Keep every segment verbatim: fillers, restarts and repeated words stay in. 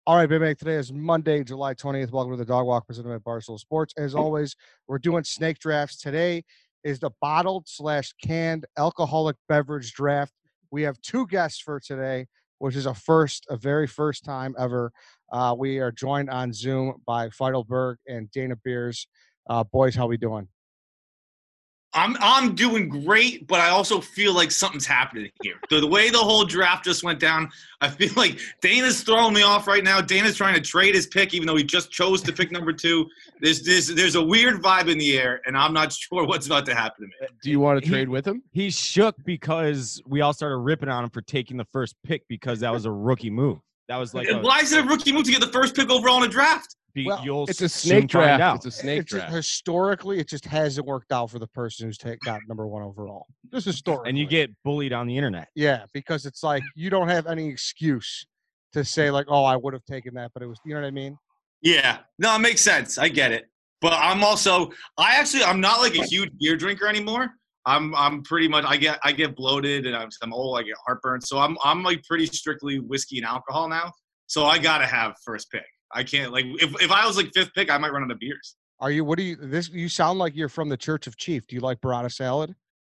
All right, baby. Today is Monday, July twentieth. Welcome to the Dog Walk presented by Barstool Sports. As always, we're doing snake drafts. Today is the bottled slash canned alcoholic beverage draft. We have two guests for today, which is a first, a very first time ever. Uh, we are joined on Zoom by Feidelberg and Dana Beers. Uh, boys, how we doing? I'm I'm doing great, but I also feel like something's happening here. The, the way the whole draft just went down, I feel like Dana's throwing me off right now. Dana's trying to trade his pick, even though he just chose to pick number two. There's there's, there's a weird vibe in the air, and I'm not sure what's about to happen to me. Do you want to he, trade with him? He's shook because we all started ripping on him for taking the first pick because that was a rookie move. That was like a, Why is it a rookie move to get the first pick overall in a draft? Well, You'll it's a snake draft. Out. It's a snake it's draft. Just, historically, it just hasn't worked out for the person who's take, got number one overall. Just historically. And you get bullied on the internet. Yeah, because it's like you don't have any excuse to say like, oh, I would have taken that, but it was, you know what I mean? Yeah. No, it makes sense. I get it. But I'm also, I actually, I'm not like a huge beer drinker anymore. I'm, I'm pretty much, I get, I get bloated and I'm, I'm old. I get heartburn. So I'm, I'm like pretty strictly whiskey and alcohol now. So I gotta have first pick. I can't like if, if I was like fifth pick, I might run out of beers. Are you? What do you? This you sound like you're from the Church of Chief. Do you like burrata salad?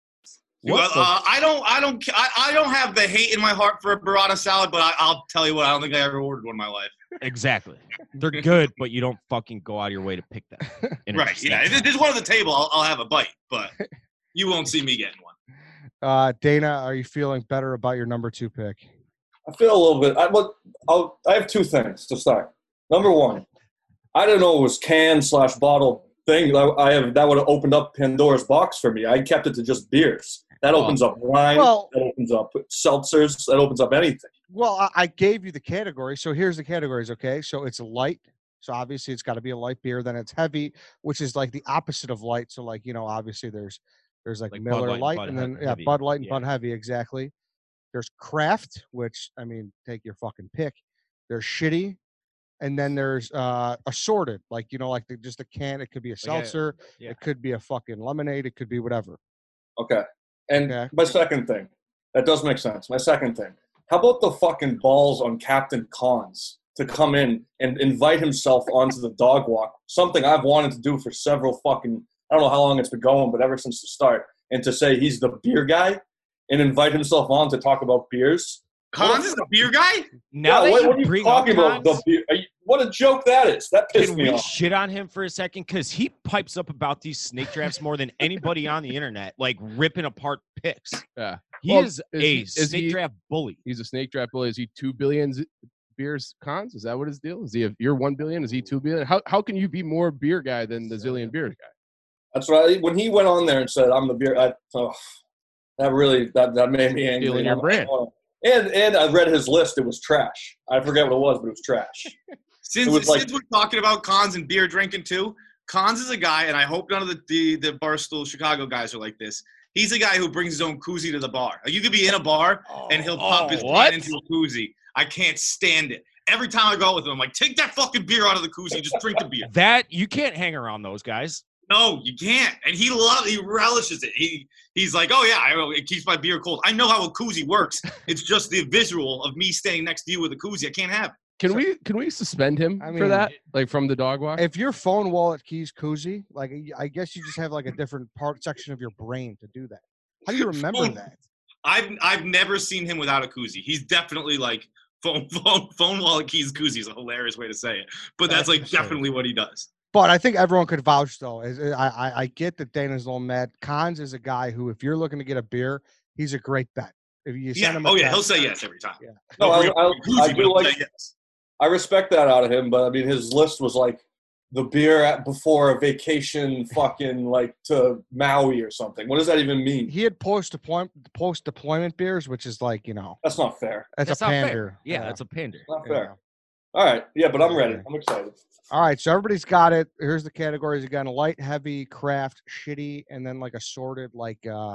Well, uh, I don't. I don't. I, I don't have the hate in my heart for a burrata salad, but I, I'll tell you what. I don't think I ever ordered one in my life. Exactly. They're good, but you don't fucking go out of your way to pick them. Right. Yeah. If there's one on the table, I'll, I'll have a bite, but you won't see me getting one. Uh, Dana, are you feeling better about your number two pick? I feel a little bit. I, look, I'll, I have two things to start. Number one, I didn't know it was can slash bottle thing. I, I have that would have opened up Pandora's box for me. I kept it to just beers. That opens up wine. Well, that opens up seltzers. That opens up anything. Well, I, I gave you the category. So here's the categories, okay? So it's light. So obviously it's got to be a light beer. Then it's heavy, which is like the opposite of light. So like, you know, obviously there's there's like, Like Miller Bud Light, Light, Bud and then Heavy. yeah, Bud Light and Yeah. Bud Heavy, exactly. There's craft, which I mean, take your fucking pick. There's shitty. And then there's uh, assorted, like, you know, like the, just a can. It could be a seltzer. yeah. It could be a fucking lemonade. It could be whatever. Okay. And Okay. my second thing, that does make sense. My second thing, how about the fucking balls on Captain Cons to come in and invite himself onto the dog walk? Something I've wanted to do for several fucking, I don't know how long it's been going, but ever since the start. And to say he's the beer guy and invite himself on to talk about beers. Cons is the beer guy? Now yeah, that what, you what are you bring talking up about? Cons, The beer? Are you, what a joke that is. That pissed can me we off. shit on him for a second? Because he pipes up about these snake drafts more than anybody on the internet, like ripping apart picks. Yeah. He Well, is, is a he- is snake he- draft bully. He's a snake draft bully. Is he two billion z- beers cons? Is that what his deal? Is he a, you're one billion? Is he two billion? How how can you be more beer guy than the zillion beer guy? That's right. When he went on there and said, I'm the beer, I, oh, that really, that, that made me angry. Stealing your brand. And and I read his list. It was trash. I forget what it was, but it was trash. Since, It was like- since we're talking about Cons and beer drinking too, Cons is a guy, and I hope none of the, the, the Barstool Chicago guys are like this. He's a guy who brings his own koozie to the bar. Like, you could be in a bar, and he'll pop Oh, his what? can into a koozie. I can't stand it. Every time I go out with him, I'm like, take that fucking beer out of the koozie. Just drink the beer. That you can't hang around those guys. No, you can't. And he loves, he relishes it. He he's like, oh yeah, I, it keeps my beer cold. I know how a koozie works. It's just the visual of me standing next to you with a koozie. I can't have it. Can we can we suspend him I for mean, that? Like from the dog walk? If your phone, wallet, keys, koozie, like I guess you just have like a different part section of your brain to do that. How do you remember Phone- that? I've I've never seen him without a koozie. He's definitely like phone phone phone wallet keys koozie is a hilarious way to say it, but that's like That's insane. definitely what he does. But I think everyone could vouch, though. Is I, I I get that Dana's a little mad. Cons is a guy who, if you're looking to get a beer, he's a great bet. If you send Yeah. him a Oh yeah, text- he'll say yes every time. Yeah. No, He'll I, bring up I, a koozie, I but do he'll like. say yes. I respect that out of him, but I mean, his list was like the beer at, before a vacation, fucking like to Maui or something. What does that even mean? He had post deployment post deployment beers, which is like, you know, That's not fair. that's, That's a not pander. fair. Yeah, that's a pander. Not Yeah. fair. All right, yeah, but I'm ready. I'm excited. All right, so everybody's got it. Here's the categories again: light, heavy, craft, shitty, and then like assorted, like uh,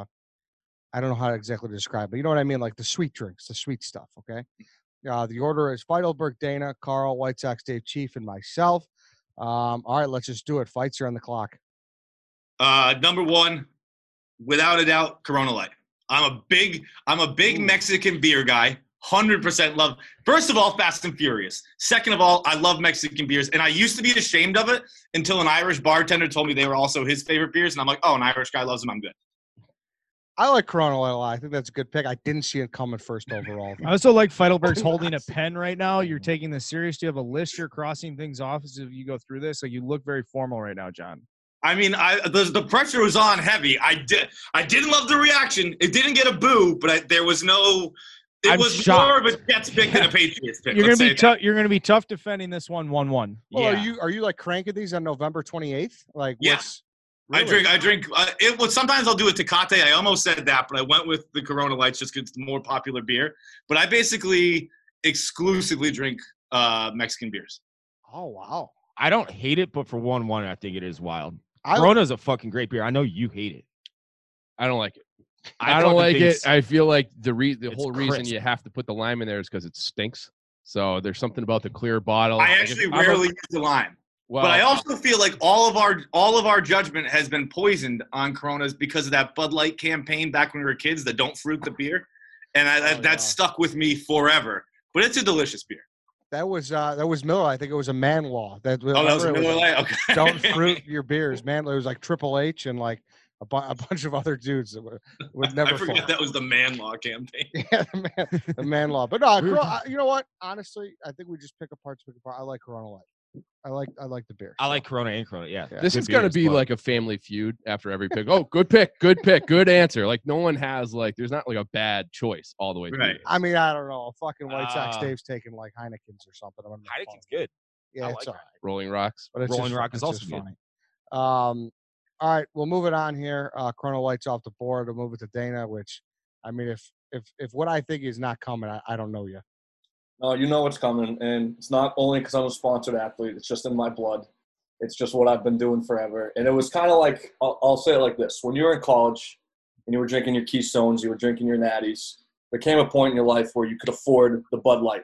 I don't know how to exactly describe, but you know what I mean, like the sweet drinks, the sweet stuff. Okay. Uh, the order is Feidelberg, Dana, Carl, White Sox, Dave, Chief, and myself. Um, all right, let's just do it. Fights are on the clock. Uh, number one, without a doubt, Corona Light. I'm a big, I'm a big Ooh. Mexican beer guy. Hundred percent love. First of all, Fast and Furious. Second of all, I love Mexican beers, and I used to be ashamed of it until an Irish bartender told me they were also his favorite beers, and I'm like, oh, an Irish guy loves them. I'm good. I like Corona Light a lot. I think that's a good pick. I didn't see it coming first overall. I also like Feidelberg's holding a pen right now. You're taking this serious. Do you have a list? You're crossing things off as if you go through this. Like you look very formal right now, John. I mean, I the, the pressure was on heavy. I did. I didn't love the reaction. It didn't get a boo, but I, there was no. It I'm was shocked. more of a Jets pick than a Patriots pick. You're gonna let's be say tough. You're gonna be tough defending this one, one, one. Well, Yeah. are you are you like cranking these on November twenty-eighth? Like, Yeah. what's, I really? drink. I drink. Uh, it was sometimes I'll do a Tecate. I almost said that, but I went with the Corona Lights just because it's the more popular beer. But I basically exclusively drink uh, Mexican beers. Oh wow. I don't hate it, but for one one, I think it is wild. I Corona's a fucking great beer. I know you hate it. I don't like it. I, don't fucking like think it. it's- I feel like the re- the it's whole reason crisp. you have to put the lime in there is because it stinks. So there's something about the clear bottle. I Like, actually if I'm a- rarely use the lime. well, But I also feel like all of our all of our judgment has been poisoned on Coronas because of that Bud Light campaign back when we were kids, the "Don't fruit the beer," and I, that, Oh, that yeah. stuck with me forever. But it's a delicious beer. that was uh that was Miller. I think it was a man law. That, Oh, that was a remember it Miller Lite. Okay. Don't fruit your beers, man. It was like Triple H and like a, bu- a bunch of other dudes that would, would never. I forget fall. that was the man law campaign. Yeah, the man, the man law. But no, Cor- I- you know what? Honestly, I think we just pick apart. Pick apart. I like Corona Light. I like I like the beer. I so. like Corona and Corona. Yeah. Yeah. this Good is gonna beers, be but- like a family feud after every pick. Oh, good pick, good pick, good answer. Like no one has like there's not like a bad choice all the way through. Right. this. I mean, I don't know. Fucking White Sox Uh, Dave's taking like Heineken's or something. I'm not Heineken's funny. good. Yeah, I it's like all right. Rolling Rocks. But it's Rolling just, Rock fu- is it's also just good. funny. Um, all right, we'll move it on here. Uh, Chrono Light's off the board. We'll move it to Dana. Which, I mean, if if if what I think is not coming, I, I don't know you. No, you know what's coming, and it's not only because I'm a sponsored athlete. It's just in my blood. It's just what I've been doing forever. And it was kind of like, I'll, I'll say it like this. When you were in college and you were drinking your Keystones, you were drinking your Natties, there came a point in your life where you could afford the Bud Light.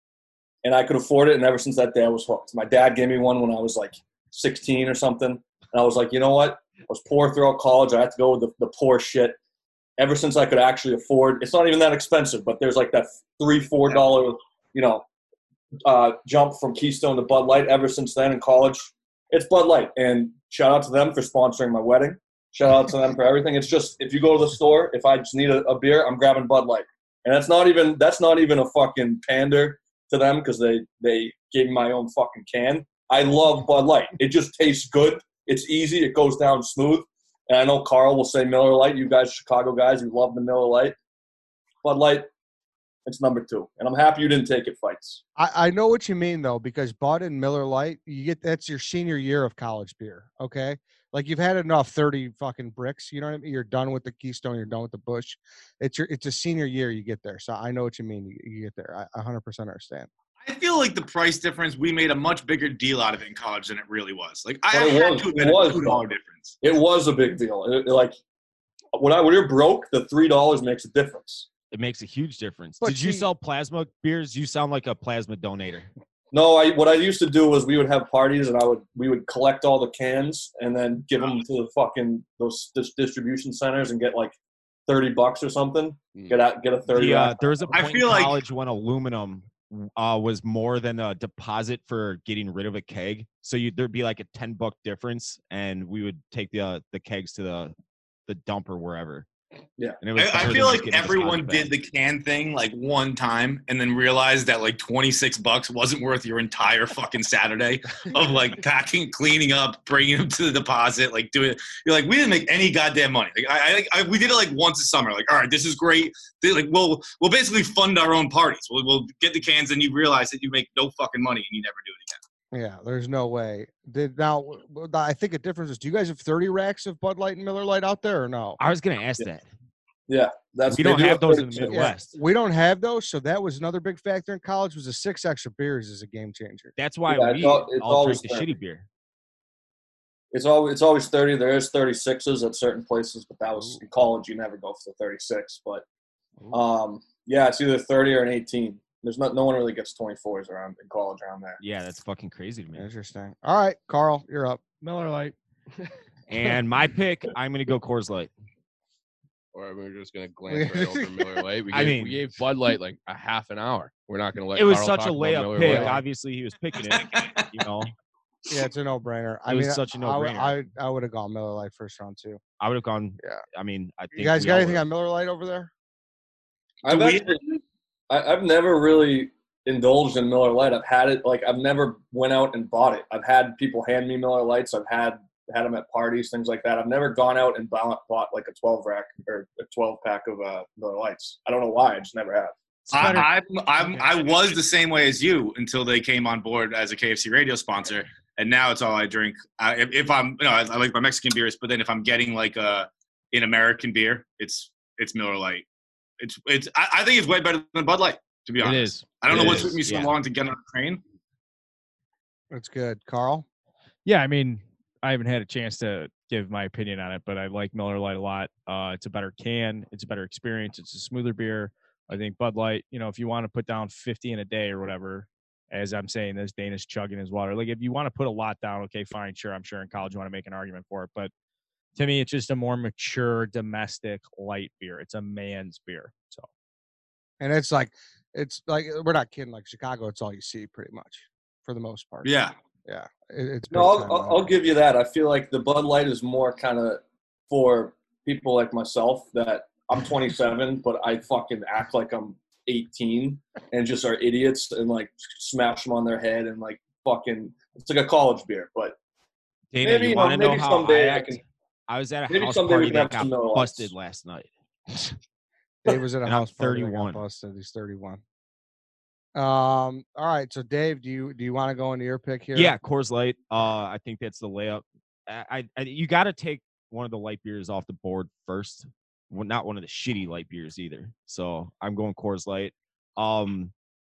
And I could afford it, and ever since that day, I was hooked. My dad gave me one when I was like sixteen or something. And I was like, you know what? I was poor throughout college. I had to go with the, the poor shit. Ever since I could actually afford, it's not even that expensive, but there's like that three, four dollar, you know, uh, jump from Keystone to Bud Light. Ever since then in college, it's Bud Light. And shout out to them for sponsoring my wedding. Shout out to them for everything. It's just if you go to the store, if I just need a, a beer, I'm grabbing Bud Light. And that's not even that's not even a fucking pander to them because they they gave me my own fucking can. I love Bud Light. It just tastes good. It's easy. It goes down smooth. And I know Carl will say Miller Lite. You guys, Chicago guys, you love the Miller Lite. Bud Light, it's number two. And I'm happy you didn't take it, Fights. I, I know what you mean though, because Bud and Miller Lite, you get that's your senior year of college beer. Okay, like you've had enough thirty fucking bricks. You know what I mean? You're done with the Keystone. You're done with the Bush. It's your it's a senior year. You get there. So I know what you mean. You, you get there. I one hundred percent understand. I feel like the price difference, we made a much bigger deal out of it in college than it really was. Like, I But it had was- to have it been a was, two dollar difference. It was a big deal. It, it, like when I when you're broke, the three dollars makes a difference. It makes a huge difference. But Did you see- sell plasma beers? You sound like a plasma donator. No, I what I used to do was we would have parties and I would we would collect all the cans and then give them to the fucking those dis- distribution centers and get like thirty bucks or something. Get out, get a thirty. The, uh, rack. there was a I point feel in like- college when aluminum uh, was more than a deposit for getting rid of a keg. So you there'd be like a ten buck difference, and we would take the uh, the kegs to the the dump or wherever. Yeah. and it was I, better I than feel just like getting a everyone deposit did the can thing like one time and then realized that like twenty-six bucks wasn't worth your entire fucking Saturday of like packing, cleaning up, bringing them to the deposit, like doing it. You're like, we didn't make any goddamn money. Like I, I, I we did it like once a summer. Like, all right, this is great. They, like, we'll we'll basically fund our own parties. We'll, we'll get the cans and you realize that you make no fucking money and you never do it again. Yeah, there's no way. Did now? w- w- I think a difference is. Do you guys have thirty racks of Bud Light and Miller Light out there or no? I was gonna ask that. yeah, that's We they don't do have those in the thirty-six. Midwest. We don't have those, so that was another big factor in college. Was the six extra beers is a game changer. That's why Yeah, it's we al- it's all always drink the thirty. shitty beer. It's always it's always thirty. There is thirty-sixes at certain places, but that was in college. You never go for the thirty-six. But um, yeah, it's either thirty or an eighteen. There's not no one really gets twenty-fours around in college around there. Yeah, that's fucking crazy to me. Interesting. All right, Carl, you're up. Miller Lite. And my pick, I'm gonna go Coors Light. Or are we just going to glance right over Miller Lite? We gave, I mean- we gave Bud Light like a half an hour. We're not going to let It was Carl such talk a about layup Miller pick. Lite. Obviously, he was picking it. You know, Yeah, it's a no-brainer. I It was mean, such a I would- no-brainer. I I would have gone Miller Lite first round too. I would have gone. Yeah. I mean, I think You guys we got all anything would've. on Miller Lite over there? I've we- actually, I, I've never really indulged in Miller Lite. I've had it like I've never went out and bought it. I've had people hand me Miller Lights. I've had had them at parties, things like that. I've never gone out and bought, bought like a twelve rack or a twelve pack of uh, Miller Lights. I don't know why. I just never have. It's better- I, I'm, I'm, I was the same way as you until they came on board as a K F C radio sponsor, and now it's all I drink. Uh, if, if I'm, you know, I, I like my Mexican beers, but then if I'm getting like a an American beer, it's it's Miller Lite. It's it's. I, I think it's way better than Bud Light, to be It honest. is. I don't know It what is, took me so yeah. long to get on a train. That's good, Carl. Yeah, I mean, I haven't had a chance to give my opinion on it, but I like Miller Lite a lot. Uh, it's a better can. It's a better experience. It's a smoother beer. I think Bud Light, you know, if you want to put down fifty in a day or whatever, as I'm saying, this Danish chugging his water. Like, if you want to put a lot down, okay, fine, sure. I'm sure in college you want to make an argument for it. But to me, it's just a more mature domestic light beer. It's a man's beer. So, And it's like, it's like we're not kidding. Like Chicago, it's all you see pretty much for the most part. Yeah. yeah. It, it's No, big I'll, time I'll, out I'll here. give you that. I feel like the Bud Light is more kind of for people like myself that I'm twenty-seven, but I fucking act like I'm eighteen and just are idiots and like smash them on their head and like fucking. It's like a college beer, but Dana, maybe, you you know, want to know maybe how someday I I act? can- I was at a maybe house someday we party can that have got some Miller Lights. busted last night. Dave was at a And I'm house party that got thirty-one. busted. He's thirty-one. Um. All right. So Dave, do you do you want to go into your pick here? Yeah, Coors Light. Uh, I think that's the layup. I, I, I you got to take one of the light beers off the board first. Well, not one of the shitty light beers either. So I'm going Coors Light. Um,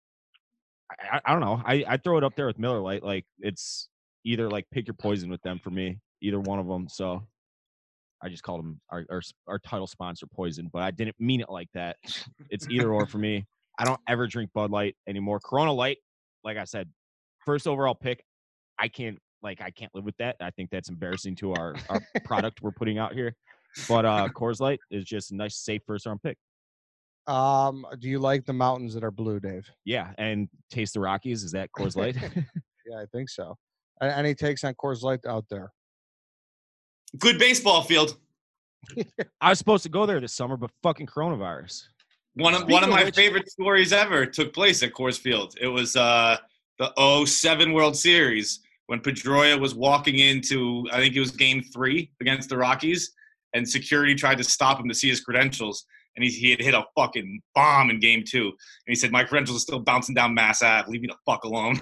I, I- I don't know. I I throw it up there with Miller Lite. Like it's either like pick your poison with them for me. Either one of them. So I just called them our our, our title sponsor Poison, but I didn't mean it like that. It's either or for me. I don't ever drink Bud Light anymore. Corona Light, like I said, first overall pick. I can't like I can't live with that. I think that's embarrassing to our, our product we're putting out here. But uh Coors Light is just a nice, safe first round pick. Um. Do you like the mountains that are blue, Dave? Yeah, and Taste the Rockies. Is that Coors Light? Yeah, I think so. A- Any takes on Coors Light out there? Good baseball field. I was supposed to go there this summer, but fucking coronavirus. One of Speaking one of of my which- favorite stories ever took place at Coors Field. It was uh, the oh seven World Series when Pedroia was walking into, I think it was game three against the Rockies, and security tried to stop him to see his credentials. And he, he had hit a fucking bomb in game two. And he said, my credentials are still bouncing down Mass Ave. Leave me the fuck alone.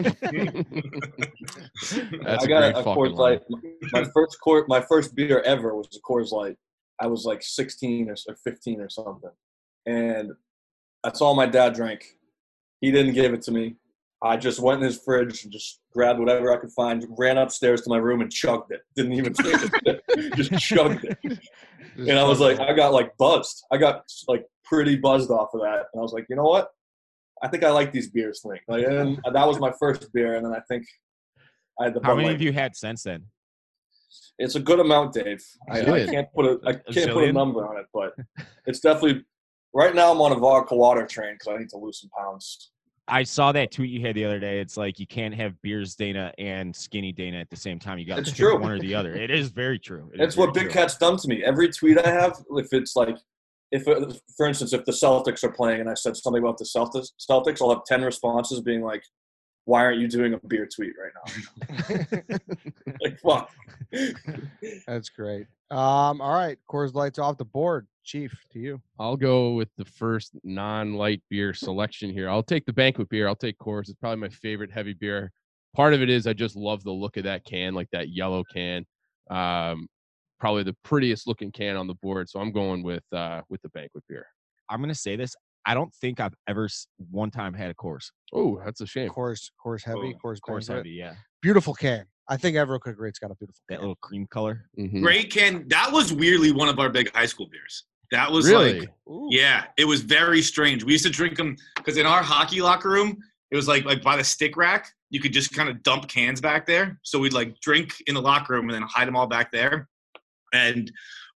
That's I a got great a, a fucking Coors line. Light. My first court, my first beer ever was a Coors Light. I was like sixteen or or fifteen or something, and that's all my dad drank. He didn't give it to me. I just went in his fridge and just grabbed whatever I could find, ran upstairs to my room and chugged it. Didn't even taste it. Just chugged it. And I was like, I got like buzzed. I got like pretty buzzed off of that. And I was like, you know what? I think I like these beers thing. Like, and that was my first beer, and then I think I had the. How Bud many Light. of you had since then? It's a good amount, Dave. I, I Good. can't put a I A can't put a zillion? number on it, but it's definitely. Right now, I'm on a vodka water train because I need to lose some pounds. I saw that tweet you had the other day. It's like you can't have beers Dana and skinny Dana at the same time. You got to It's pick true. one or the other. It is very true. It is That's what very Big true. Cat's done to me. Every tweet I have, if it's like, if it, for instance, if the Celtics are playing and I said something about the Celtics, Celtics, I'll have ten responses being like, "Why aren't you doing a beer tweet right now?" Like, fuck. That's great. Um. All right, Coors Light's off the board. Chief, to you. I'll go with the first non-light beer selection here. I'll take the banquet beer. I'll take Coors. It's probably my favorite heavy beer. Part of it is I just love the look of that can, like that yellow can. Um, probably the prettiest looking can on the board. So I'm going with uh, with the banquet beer. I'm gonna say this. I don't think I've ever s- one time had a course. Oh, that's a shame. Coors, Coors Heavy, Oh, Coors, Course Banquet. heavy, yeah. Beautiful can. I think everyone could agree it's got a beautiful That can. little cream color. Mhm. Great can. That was weirdly one of our big high school beers. That was Really? like, Ooh. yeah, it was very strange. We used to drink them because in our hockey locker room, it was like like by the stick rack, you could just kind of dump cans back there. So we'd like drink in the locker room and then hide them all back there. And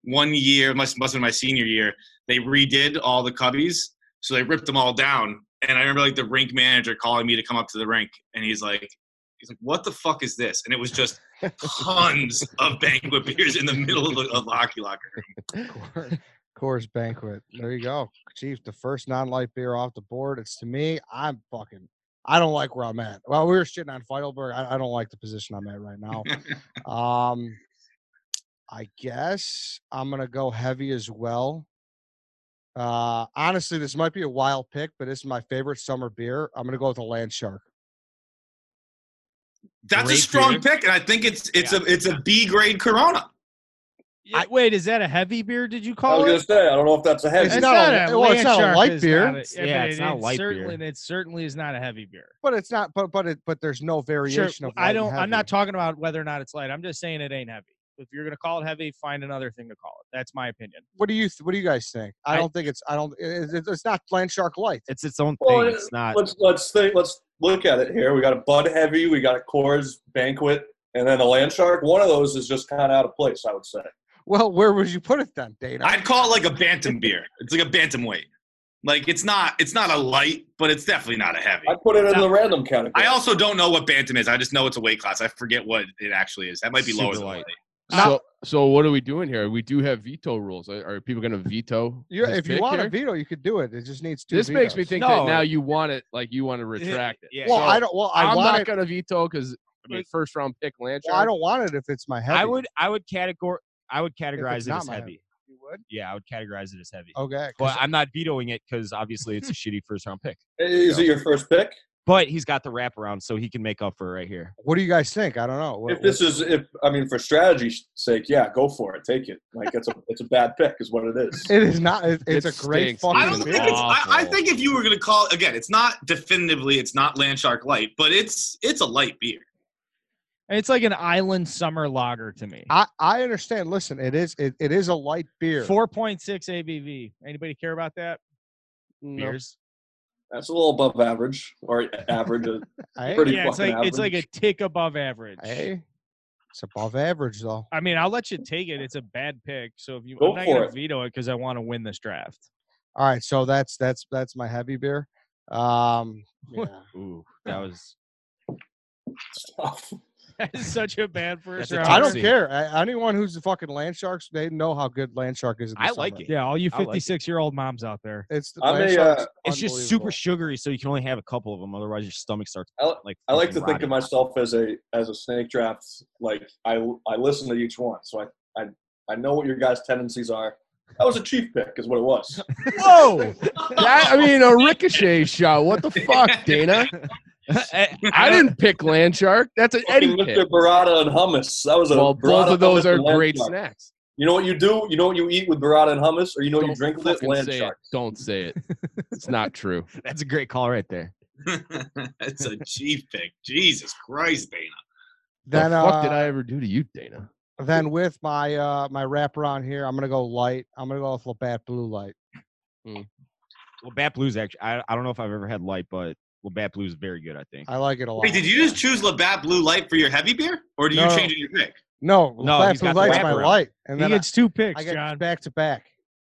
one year, must must have been my senior year, they redid all the cubbies, so they ripped them all down. And I remember like the rink manager calling me to come up to the rink, and he's like, he's like, "What the fuck is this?" And it was just tons of banquet beers in the middle of the, of the hockey locker room. Coors, Coors Banquet. There you go, Chief. The first non-light beer off the board. It's to me. I'm fucking. I don't like where I'm at. Well, we were shitting on Feidelberg. I, I don't like the position I'm at right now. um, I guess I'm gonna go heavy as well. Uh, honestly, this might be a wild pick, but this is my favorite summer beer. I'm gonna go with a Land Shark. That's Great a strong beer. pick, and I think it's it's Yeah. a it's a B grade Corona. Yeah, wait, is that a heavy beer? Did you I call was gonna it? say I don't know if that's a heavy. It's It's not not, a- a, well, it's not a Land light Shark is beer. not a- Yeah, but it's it- not a it light beer. certainly, It certainly is not a heavy beer. But it's not. But but it. But there's no Sure, variation of. I light and don't. I'm not heavy. talking about whether or not it's light. I'm just saying it ain't heavy. If you're gonna call it heavy, find another thing to call it. That's my opinion. What do you? th- What do you guys think? I I- don't think it's. I don't. It, it, it's not Land Shark Light. It's its own Well, thing. it- It's not. Let's let's think. Let's look at it here. We got a Bud Heavy, we got a Coors Banquet, and then a Land Shark. One of those is just kind of out of place, I would say. Well, where would you put it then, Dana? I'd call it like a bantam beer. It's like a bantamweight. Like it's not it's not a light, but it's definitely not a heavy. I put it in the random category. I also don't know what bantam is. I just know it's a weight class. I forget what it actually is. That might be lower Super than light. light. So, so what are we doing here? We do have veto rules. Are, are people going to veto? You, his if you pick want here? a veto, you could do it. It just needs two. This makes me vetoes. think No. that now you want it, like you want to retract it. Yeah. Well, So I don't. Well, I I'm want not it. going to veto because I mean, first round pick Landshark. Well, I don't want it if it's my heavy. I would. I would categor. I would If categorize it's it not as my heavy. You would? Yeah, I would categorize it as heavy. Okay. 'cause But I'm not vetoing it because obviously it's a shitty first round pick. Is it your first pick? But he's got the wraparound, so he can make up for it right here. what do you guys think? I don't know. What, If this is, if I mean, for strategy's sake, yeah, go for it. Take it. Like it's a, it's a bad pick, is what it is. it is not. It, it's It a great stinks. fucking I don't Fucking think it's. I, I awful. think if you were going to call again, it's not definitively. It's not Landshark Light, but it's it's a light beer. It's like an island summer lager to me. I, I understand. Listen, it is it, it is a light beer. Four point six A B V. Anybody care about that? No. Beers. That's a little above average or average. uh, Hey, pretty Yeah, it's fucking like it's like a average. tick above average. hey, it's above average though. I mean, I'll let you take it. It's a bad pick. So if you, Go I'm not for gonna it. veto it because I want to win this draft. All right, so that's that's that's my heavy beer. Um, yeah. Ooh, that was. tough. That is such a bad first That's a round. I don't Tootsie. care. I, anyone who's the fucking Land Sharks, they know how good Land Shark is. In the I like summer. it. Yeah, all you I like it. fifty-six year old moms out there. It's the I'm Land a, Shark's uh, It's just super unbelievable. sugary, so you can only have a couple of them. Otherwise, your stomach starts I li- like. I like to fucking think of rotting. myself as a as a snake draft. Like I I listen to each one, so I I, I know what your guys' tendencies are. That was a chief pick, is what it was. Whoa! That, I mean, a ricochet shot. What the fuck, Dana? I didn't pick Landshark. That's an Eddie Fucking pick. Mister Burrata and hummus. That was a Well, burrata, both of those hummus, are and land great shark. snacks. You know what you do? You know what you eat with burrata and hummus, or you know what you Don't drink with it? fucking Land say shark. it. Don't say it. It's not true. That's a great call right there. It's a chief pick. Jesus Christ, Dana. Then the fuck uh, did I ever do to you, Dana? then with my uh my wraparound here, I'm gonna go light. I'm gonna go with Labatt Blue Light. Labatt Blue's actually. I, I don't know if I've ever had light, but Labatt Blue is very good. I think. I like it a lot. Wait, did you just choose Labatt Blue Light for your heavy beer, or do you No. change it in your pick? No, No, Labatt he's Blue got the Light's my wraparound. light, and He then I, gets two picks, I get John. back to back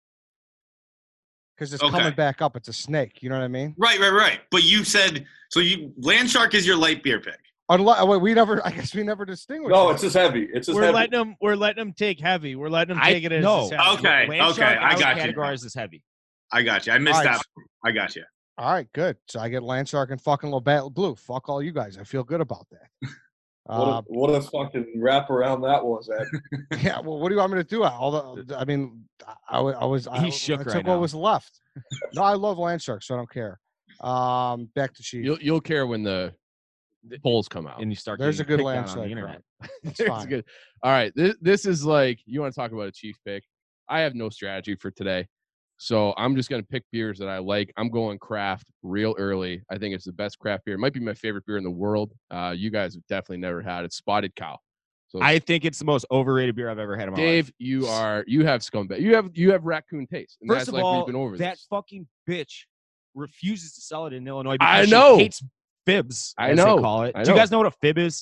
because it's Okay. coming back up. It's a snake. You know what I mean? Right, right, right. But you said so. You Landshark is your light beer pick. Unless wait, we never. I guess we never distinguished. No, it. it's just heavy. It's just We're heavy. letting them. We're letting them take heavy. We're letting them I- take it as no. a heavy. Okay, Landshark, okay, I would got you. categorize as heavy. I got you. I missed All right. that. I got you. All right, good. So I get Land Shark and fucking Labatt Blue. Fuck all you guys. I feel good about that. What Uh, a, what a fucking wrap around that was, Ed. yeah. Well, what do you want me to do? All the. I mean, I, wa- I was. I, He's shook I right took what now. was left. No, I love Land Shark, so I don't care. Um, back to Chief. You'll you'll care when the polls come out. And you start. There's a getting good picked on Land on the Shark internet. It's It's fine. good. All right. This this is like you want to talk about a chief pick. I have no strategy for today. So I'm just gonna pick beers that I like. I'm going craft real early. I think it's the best craft beer. It might be my favorite beer in the world. Uh, you guys have definitely never had it. Spotted Cow. So I think it's the most overrated beer I've ever had in my life. Dave, you are you have scumbag. You have you have raccoon taste. And First that's of like all, we've been over that this. fucking bitch refuses to sell it in Illinois I because know. she hates fibs. I as they know. call it. I Do you know. guys know what a fib is?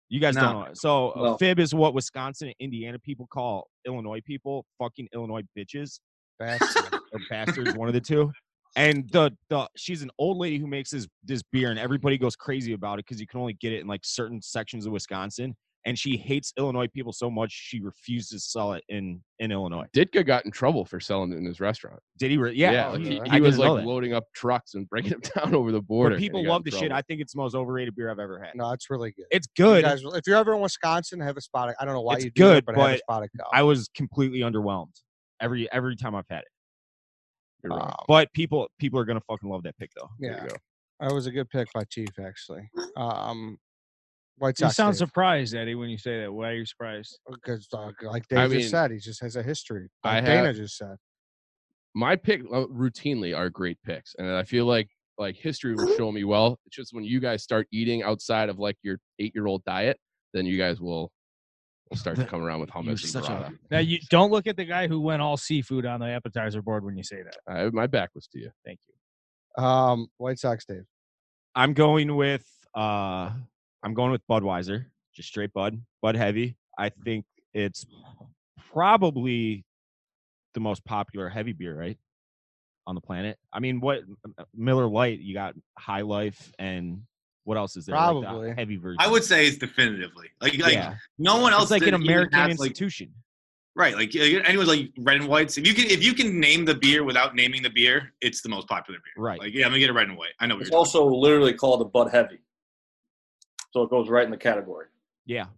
You guys No. don't know. So a No. fib is what Wisconsin and Indiana people call Illinois people fucking Illinois bitches Bastard. or bastards, one of the two. And the the she's an old lady who makes this this beer, and everybody goes crazy about it because you can only get it in like certain sections of Wisconsin. And she hates Illinois people so much she refuses to sell it in in Illinois. Ditka got in trouble for selling it in his restaurant. Did he? Re- yeah, like, yeah, he, I he was didn't know like that. loading up trucks and breaking them down over the border. But people and he got love in the shit. trouble. I think it's the most overrated beer I've ever had. No, it's really good. It's You good. guys, if you're ever in Wisconsin, have a spot. I don't know why It's you do good, it, but, have a but spot. Go. I was completely underwhelmed every every time I've had it. You're right. Um, But people people are gonna fucking love that pick though. There yeah, you go. that was a good pick by Chief, actually. Um, White You Sox. sound Dave. surprised, Eddie, when you say that. Why are you surprised? Because, uh, like Dave I just mean, said, he just has a history. I Like Dana have- just said. My pick uh, routinely are great picks, and I feel like like history will show me well. It's just when you guys start eating outside of like your eight year old diet, then you guys will, will start to come around with You're hummus and such a- burrata. Now you don't look at the guy who went all seafood on the appetizer board when you say that. I, my back was to you. Thank you. Um, White Sox, Dave. I'm going with uh I'm going with Budweiser, just straight Bud, Bud Heavy. I think it's probably the most popular heavy beer, right, on the planet. I mean, what Miller Lite? You got High Life, and what else is there? Like the Probably. heavy version. I would say it's definitively like like yeah, no one else. it's like an did- even American has, like, institution. right? Like uh, anyone's like red and whites. If you can if you can name the beer without naming the beer, it's the most popular beer. Right. Like yeah, I'm gonna get a red and white. I know what It's you're also literally called a Bud Heavy, so it goes right in the category. Yeah,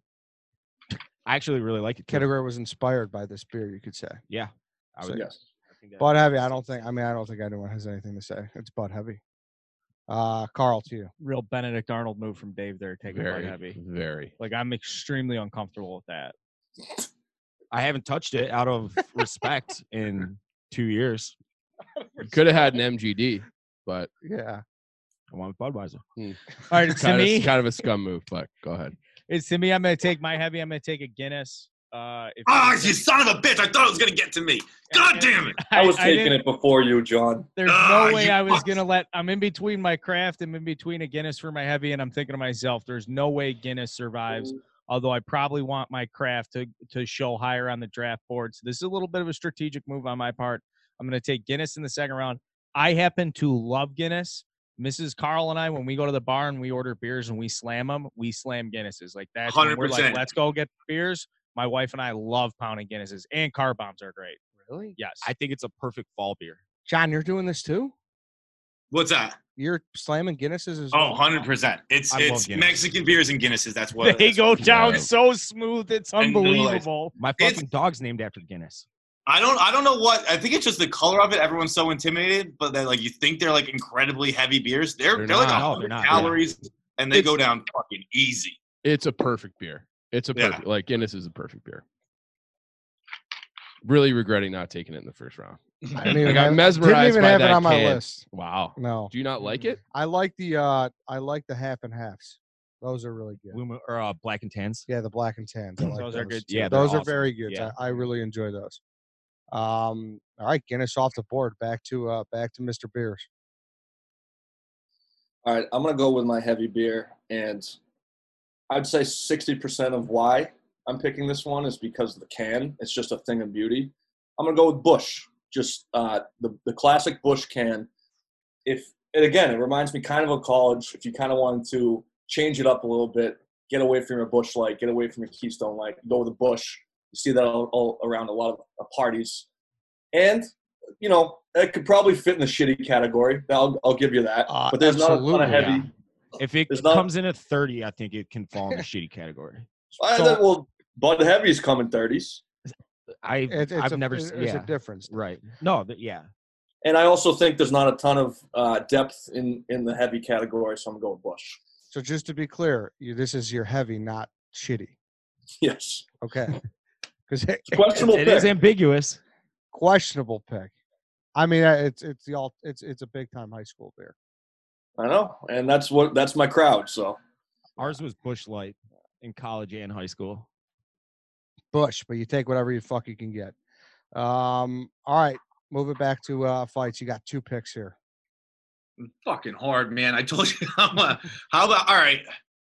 I actually really like it. too. Category was inspired by this beer, you could say. Yeah, I So, would. Yes. I think that- Bud Heavy, I don't think. I mean, I don't think anyone has anything to say. It's Bud Heavy. Uh, Carl, to you. Real Benedict Arnold move from Dave there, taking Bud Very heavy. very. Like I'm extremely uncomfortable with that. I haven't touched it out of respect in two years. Could have had an M G D, but Yeah. I went with Budweiser. All right, it's to kind me. of kind of a scum move. But go ahead. It's to me. I'm going to take my heavy. I'm going to take a Guinness. Uh, if Oh, you son of a bitch! I thought it was gonna get to me. God damn it! I was taking didn't- it before you, John. There's Ah, no way you I was fuck. gonna let. I'm in between my craft. I'm in between a Guinness for my heavy, and I'm thinking to myself, there's no way Guinness survives. Although I probably want my craft to to show higher on the draft board. So this is a little bit of a strategic move on my part. I'm going to take Guinness in the second round. I happen to love Guinness. Missus Carl and I, when we go to the bar and we order beers and we slam them, we slam Guinnesses. Like that's when we're like, one hundred percent. let's go get beers. My wife and I love pounding Guinnesses, and car bombs are great. Really? Yes. I think it's a perfect fall beer. John, you're doing this too? What's that? You're slamming Guinnesses as Oh, well? one hundred percent. It's I love it's Guinness. Mexican beers and Guinnesses. That's what they that's go what- down Right. so smooth. It's And no life. unbelievable. My It's- fucking dog's named after Guinness. I don't I don't know what I think it's just the color of it. Everyone's so intimidated, but they like you think they're like incredibly heavy beers. They're They're they're, like not. a No, hundred they're not, yeah. calories and they It's- go down fucking easy. It's a perfect beer. It's a Yeah. perfect like Guinness is a perfect beer. Really regretting not taking it in the first round. I didn't even Like, I'm have, mesmerized didn't even by have it that on my can. list. Wow. No. Do you not like it? I like the uh I like the half and halves. Those are really good. Blue Moon, or uh, Black and Tans. Yeah, the black and tans. I like Those are good too. Yeah, they're those are awesome. very good. Yeah. I, I really enjoy those. Um, all right, Guinness off the board. Back to uh back to Mister Beers. All right, I'm gonna go with my heavy beer, and I'd say sixty percent of why I'm picking this one is because of the can. It's just a thing of beauty. I'm gonna go with Busch, just uh, the the classic Busch can. If and again, it reminds me kind of of college. If you kind of wanted to change it up a little bit, get away from your Busch Light, get away from your Keystone Light, go with a Busch. You see that all, all around a lot of uh, parties, and you know it could probably fit in the shitty category. I'll I'll give you that. Uh, but there's not a ton absolutely, of heavy. yeah. If it There's not- comes in at thirty, I think it can fall in the shitty category. I So- thought, well, Bud Heavy's come in thirties. I It, it's I've a, never it- s- There's yeah. a difference. Right. No, th- yeah. And I also think there's not a ton of uh, depth in, in the heavy category, so I'm going with Busch. So just to be clear, you, this is your heavy, not shitty. Yes. Okay. Because Questionable It pick. is ambiguous. questionable pick. I mean, uh, it's it's the alt, it's it's a big time high school beer. I know. And that's what that's my crowd, so. Ours was Busch Light in college and high school. Bush, but you take whatever you fuck you can get. Um, all right, move it back to uh, fights. You got two picks here. Fucking hard, man. I told you. I'm a, how about all right?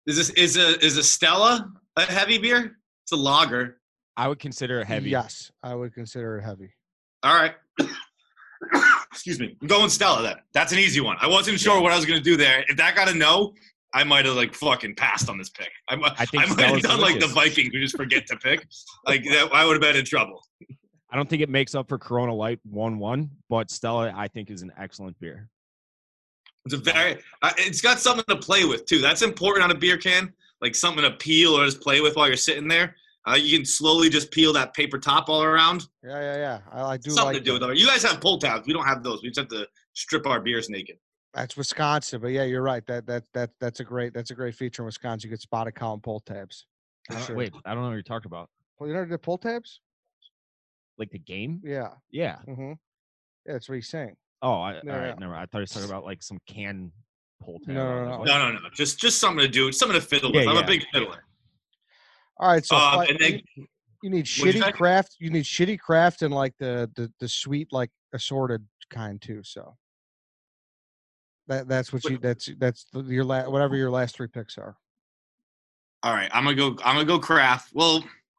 Is this is a is a Stella a heavy beer? It's a lager. I would consider it heavy. Yes, I would consider it heavy. All right. Excuse me. I'm going Stella then. That's an easy one. I wasn't sure Yeah. what I was gonna do there. If that got a no, I might have like fucking passed on this pick. I, mi- I think I might have Stella's done like the delicious. Vikings who just forget to pick. Like that, I would have been in trouble. I don't think it makes up for Corona Light one one, but Stella, I think, is an excellent beer. It's a very. Uh, it's got something to play with too. That's important on a beer can. Like something to peel or just play with while you're sitting there. Uh, you can slowly just peel that paper top all around. Yeah, yeah, yeah. I, I do Something like to do with that. it. You guys have pull tabs. We don't have those. We just have to strip our beers naked. That's Wisconsin, but yeah, you're right. That that that that's a great that's a great feature in Wisconsin. You get spot account pull tabs. I For don't- sure. Wait, I don't know what you're talking about. Well, you never did pull tabs? Like the game? Yeah. Yeah. Mm-hmm. Yeah, that's what he's saying. Oh, I, Yeah, all right. yeah. Never. I thought he was talking about like some can pull tab. No, I no, was no. like, what? No, no, no. Just just something to do. Something to fiddle Yeah, with. I'm yeah. a big fiddler. All right, so Um, fi- and then- you, you need What'd you shitty say? craft. You need shitty craft and like the the the sweet like assorted kind too. So that that's what you that's that's the, your la- whatever your last three picks are. All right, I'm gonna go. I'm gonna go craft. Well,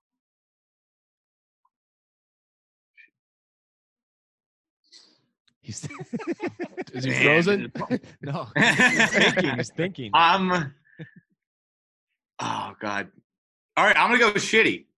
He's Is he Man. frozen? no. He's thinking. He's thinking. I'm. Oh God. All right, I'm gonna go shitty,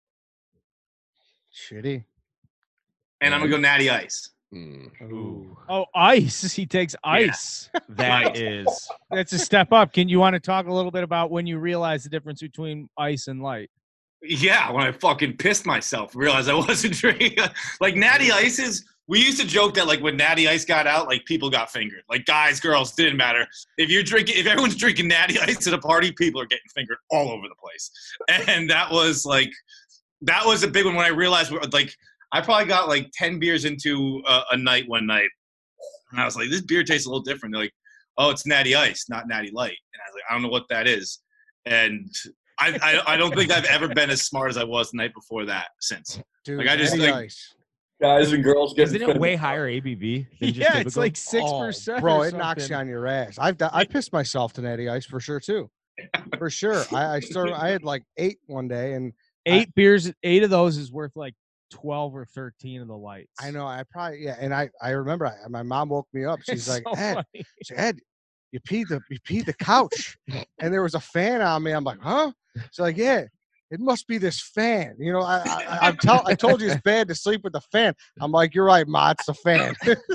Shitty. and I'm gonna go natty ice. Hmm. Ooh. Oh, ice. He takes ice. That is. That's a step up. Can you want to talk a little bit about when you realize the difference between ice and light? Yeah, when I fucking pissed myself, realized I wasn't drinking. Like natty ice is. We used to joke that like when natty ice got out, like people got fingered. Like guys, girls, didn't matter. If you're drinking, if everyone's drinking natty ice at a party, people are getting fingered all over the place. And that was like, that was a big one when I realized like I probably got like ten beers into a, a night one night, and I was like, this beer tastes a little different. They're like, oh, it's natty ice, not natty light. And I was like, I don't know what that is. And I, I, I don't think I've ever been as smart as I was the night before that since. Dude, Like, I just, natty like- ice. Guys and girls getting Isn't it fit. way higher A B V than just Yeah, it's typical? like six Oh, percent. bro. It knocks you on your ass. I've done, I pissed myself to natty ice for sure too. For sure. I I started. I had like eight one day, and Eight beers, eight of those is worth like twelve or thirteen of the lights. I know I probably yeah. And I I remember I, my mom woke me up. She's It's like, so Ed, funny. she said, Ed, you peed the you peed the couch, and there was a fan on me. I'm like, huh? She's like, yeah. It must be this fan. You know, I I, I, tell, I told you it's bad to sleep with the fan. I'm like, you're right, Ma. It's the fan.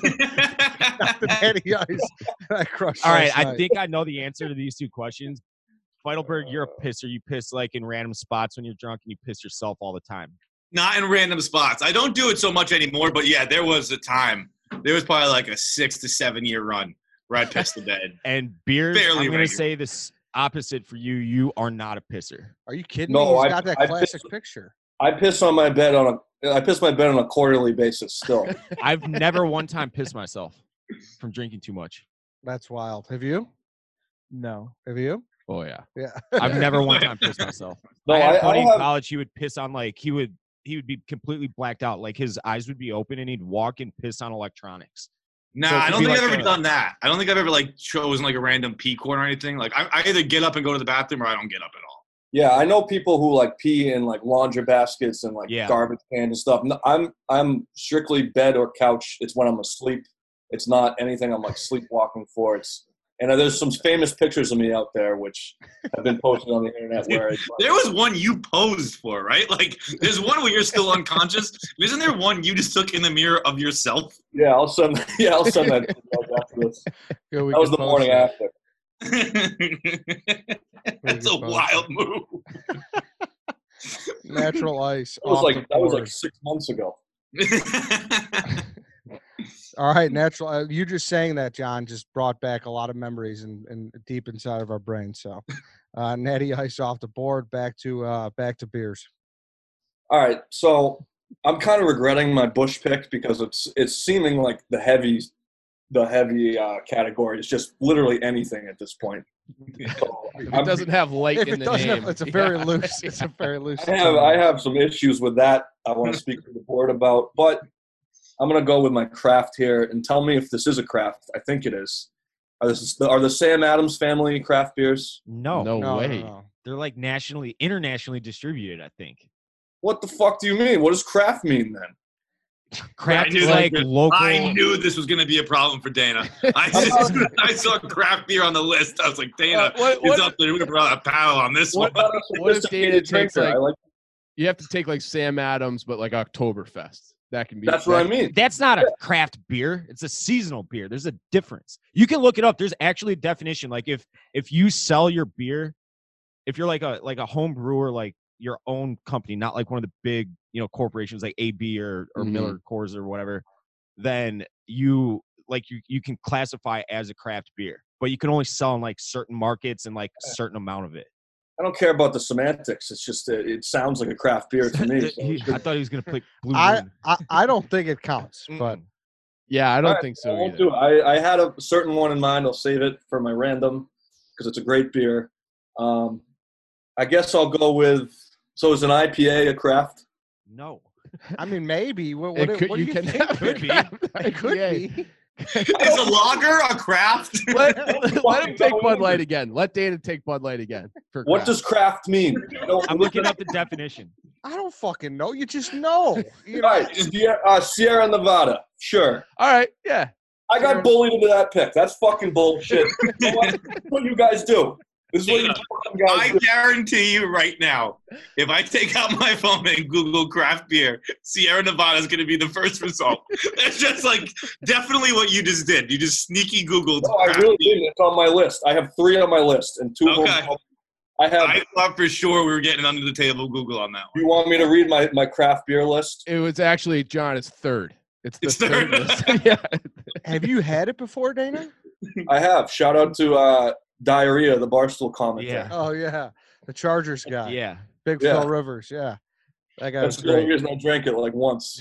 Not the natty ice. And I crushed. All right, last I night. think I know the answer to these two questions. Feidelberg, you're a pisser. You piss like in random spots when you're drunk, and you piss yourself all the time. Not in random spots. I don't do it so much anymore, but yeah, there was a time. There was probably like a six to seven year run where I pissed the bed. And beers, Barely I'm going to regular. say this opposite for you. You are not a pisser. Are you kidding No, me? He's I- got that I classic pissed- picture. I piss on my bed on a. I piss my bed on a quarterly basis still. I've never one time pissed myself from drinking too much. That's wild. Have you? No. Have you? Oh yeah. Yeah. I've never one time pissed myself. No, I had I, a buddy I in have. college. He would piss on like he would he would be completely blacked out. Like his eyes would be open, and he'd walk and piss on electronics. Nah, So it I could don't be think like I've ever a- done that. I don't think I've ever like chosen like a random pee corner or anything. Like I, I either get up and go to the bathroom or I don't get up at all. Yeah, I know people who like pee in like laundry baskets and like Yeah. garbage cans and stuff. No, I'm I'm strictly bed or couch. It's when I'm asleep. It's not anything I'm like sleepwalking for. It's and there's some famous pictures of me out there which have been posted on the internet where it's like, There was one you posed for, right? Like there's one where you're still unconscious. Isn't there one you just took in the mirror of yourself? yeah, I'll send yeah I'll send that to you guys after this. Yeah, we That was can the post morning that. after. That's a can post wild move. Natural ice. That was off like the that was like board. six months ago. All right, natural. Uh, you just saying that, John, just brought back a lot of memories and, and deep inside of our brain. So, uh, natty ice off the board. Back to uh, back to beers. All right, so I'm kind of regretting my Bush pick because it's it's seeming like the heavy, the heavy uh, category is just literally anything at this point. So If I'm- it doesn't have light If in it the doesn't name, have, it's a very yeah. loose. It's a very loose. I have I have some issues with that. I want to speak to the board about, but I'm gonna go with my craft here and tell me if this is a craft. I think it is. Are this are the Sam Adams family craft beers? No, No, No, way. no, no. they're like nationally, internationally distributed. I think What the fuck do you mean? What does craft mean then? craft knew is that like was- local. I knew this was going to be a problem for Dana. I, just, I saw craft beer on the list. I was like, Dana Uh, what- is what- up there. We're going to run a paddle on this What- one. what if Dana takes, Drinker. I like- like You have to take like Sam Adams, but like Oktoberfest. That can be. that's what I that- mean. That's not a craft beer. It's a seasonal beer. There's a difference. You can look it up. There's actually a definition. Like if if you sell your beer, if you're like a like a home brewer, like your own company, not like one of the big, you know, corporations like A B or or Mhm. Miller Coors or whatever, then you like you you can classify as a craft beer. But you can only sell in like certain markets and like a certain amount of it. I don't care about the semantics. It's just uh, it sounds like a craft beer to me. so He- it's I good. thought he was gonna pick Blue I, Moon. I I don't think it counts, but Mm-mm. Yeah, I don't Alright, think I so won't either. do it. I, I had a certain one in mind. I'll save it for my random because it's a great beer. Um, I guess I'll go with. So is an I P A a craft? No. I mean maybe. What, It what, could, what do you you can think? have Could be. It could Yeah. be. Is a lager a craft? Let, let him take know Bud either. Light again. Let Dana take Bud Light again. For What craft. does craft mean? I don't- I'm looking up the definition. I don't fucking know. You just know. You know. Right, Sierra, uh, Sierra Nevada. Sure. All right, yeah. I got Sure. bullied into that pick. That's fucking bullshit. You know what? what you guys do? This is what you Dana, fucking guys I do. guarantee you right now, if I take out my phone and Google craft beer, Sierra Nevada is going to be the first result. That's just like definitely what you just did. You just sneaky Googled. No, I craft really beer. didn't. It's on my list. I have three on my list, and two of Okay. them. I have. I thought for sure we were getting under the table Google on that one. you want me to read my, my craft beer list? It was actually John. It's third. It's the It's third. third. list. Yeah. Have you had it before, Dana? I have. Shout out to uh, Diarrhea, the Barstool commentator. Yeah. Oh yeah, the Chargers guy. Yeah. Big Yeah. Phil Rivers. Yeah, that guy That's was the only great. reason I drank it like once.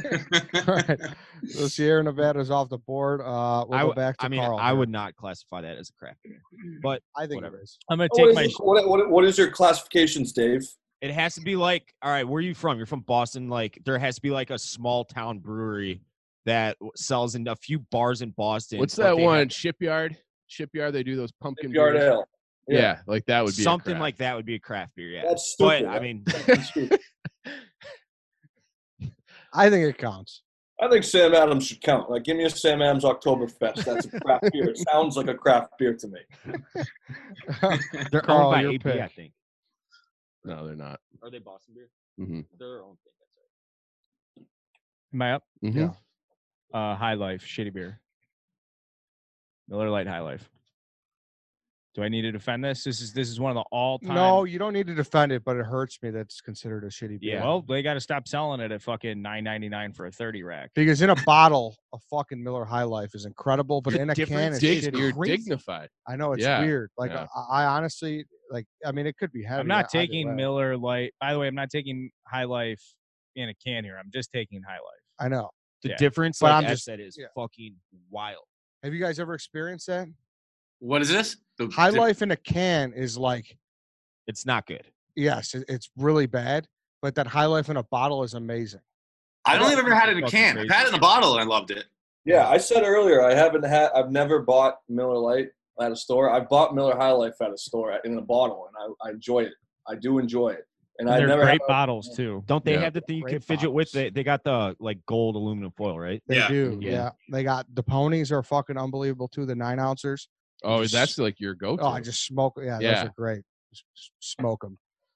All right, so Sierra Nevada's off the board. Uh, we'll I, go w- back to I mean, Carl. I here. would not classify that as a craft beer, but I think whatever. it is. I'm gonna What take is, my. this- what, what, what is your classifications, Dave? it has to be like, all right, where are you from? You're from Boston. Like, there has to be like a small town brewery that w- sells in a few bars in Boston. What's but that they one? have- Shipyard. Shipyard. They do those pumpkin Yard beers. Ale. Yeah. like that would be a Something craft. like that would be a craft beer. Yeah. That's But stupid. I mean, That's stupid. I think it counts. I think Sam Adams should count. Like, give me a Sam Adams Oktoberfest. That's a craft beer. It sounds like a craft beer to me. they're Carl, owned by your A B, I pick. think. No, they're not. Are they Boston beer? hmm They're their own thing. That's Am I up? hmm Yeah. Uh, High Life, shitty beer. Miller Lite High Life. Do I need to defend this? This is this is one of the all time. No, you don't need to defend it, but it hurts me that it's considered a shitty beer. Yeah. Well, they got to stop selling it at fucking nine ninety nine for a thirty rack. Because in a bottle, a fucking Miller High Life is incredible, but The in a can, difference it's Dig- is shitty. you're crazy. dignified. I know it's Yeah, weird. Like yeah. I, I honestly like. I mean, it could be heavy. I'm not either taking way. Miller Lite. By the way, I'm not taking High Life in a can here. I'm just taking High Life. I know. The Yeah. difference, But like I'm Ed just- said, is yeah. fucking wild. Have you guys ever experienced that? What is this? The, High the- Life in a can is like, It's not good. yes, it, it's really bad, but that High Life in a bottle is amazing. I don't think I've ever had it in a Fucking can. I've crazy. had it in a bottle and I loved it. Yeah, I said earlier I haven't had. I've never bought Miller Lite at a store. I've bought Miller High Life at a store in a bottle, and I, I enjoy it. I do enjoy it, and, And I they're never great had- bottles too. Don't they Yeah. have the thing you Great can fidget with? bottles. They, they got the like gold aluminum foil, right? They Yeah. do. Yeah. Yeah. They got the ponies are fucking unbelievable too. The nine ouncers. Oh, Just- that's like your go-to. Oh, I just smoke. Yeah, Yeah. those are great. Just s- smoke them.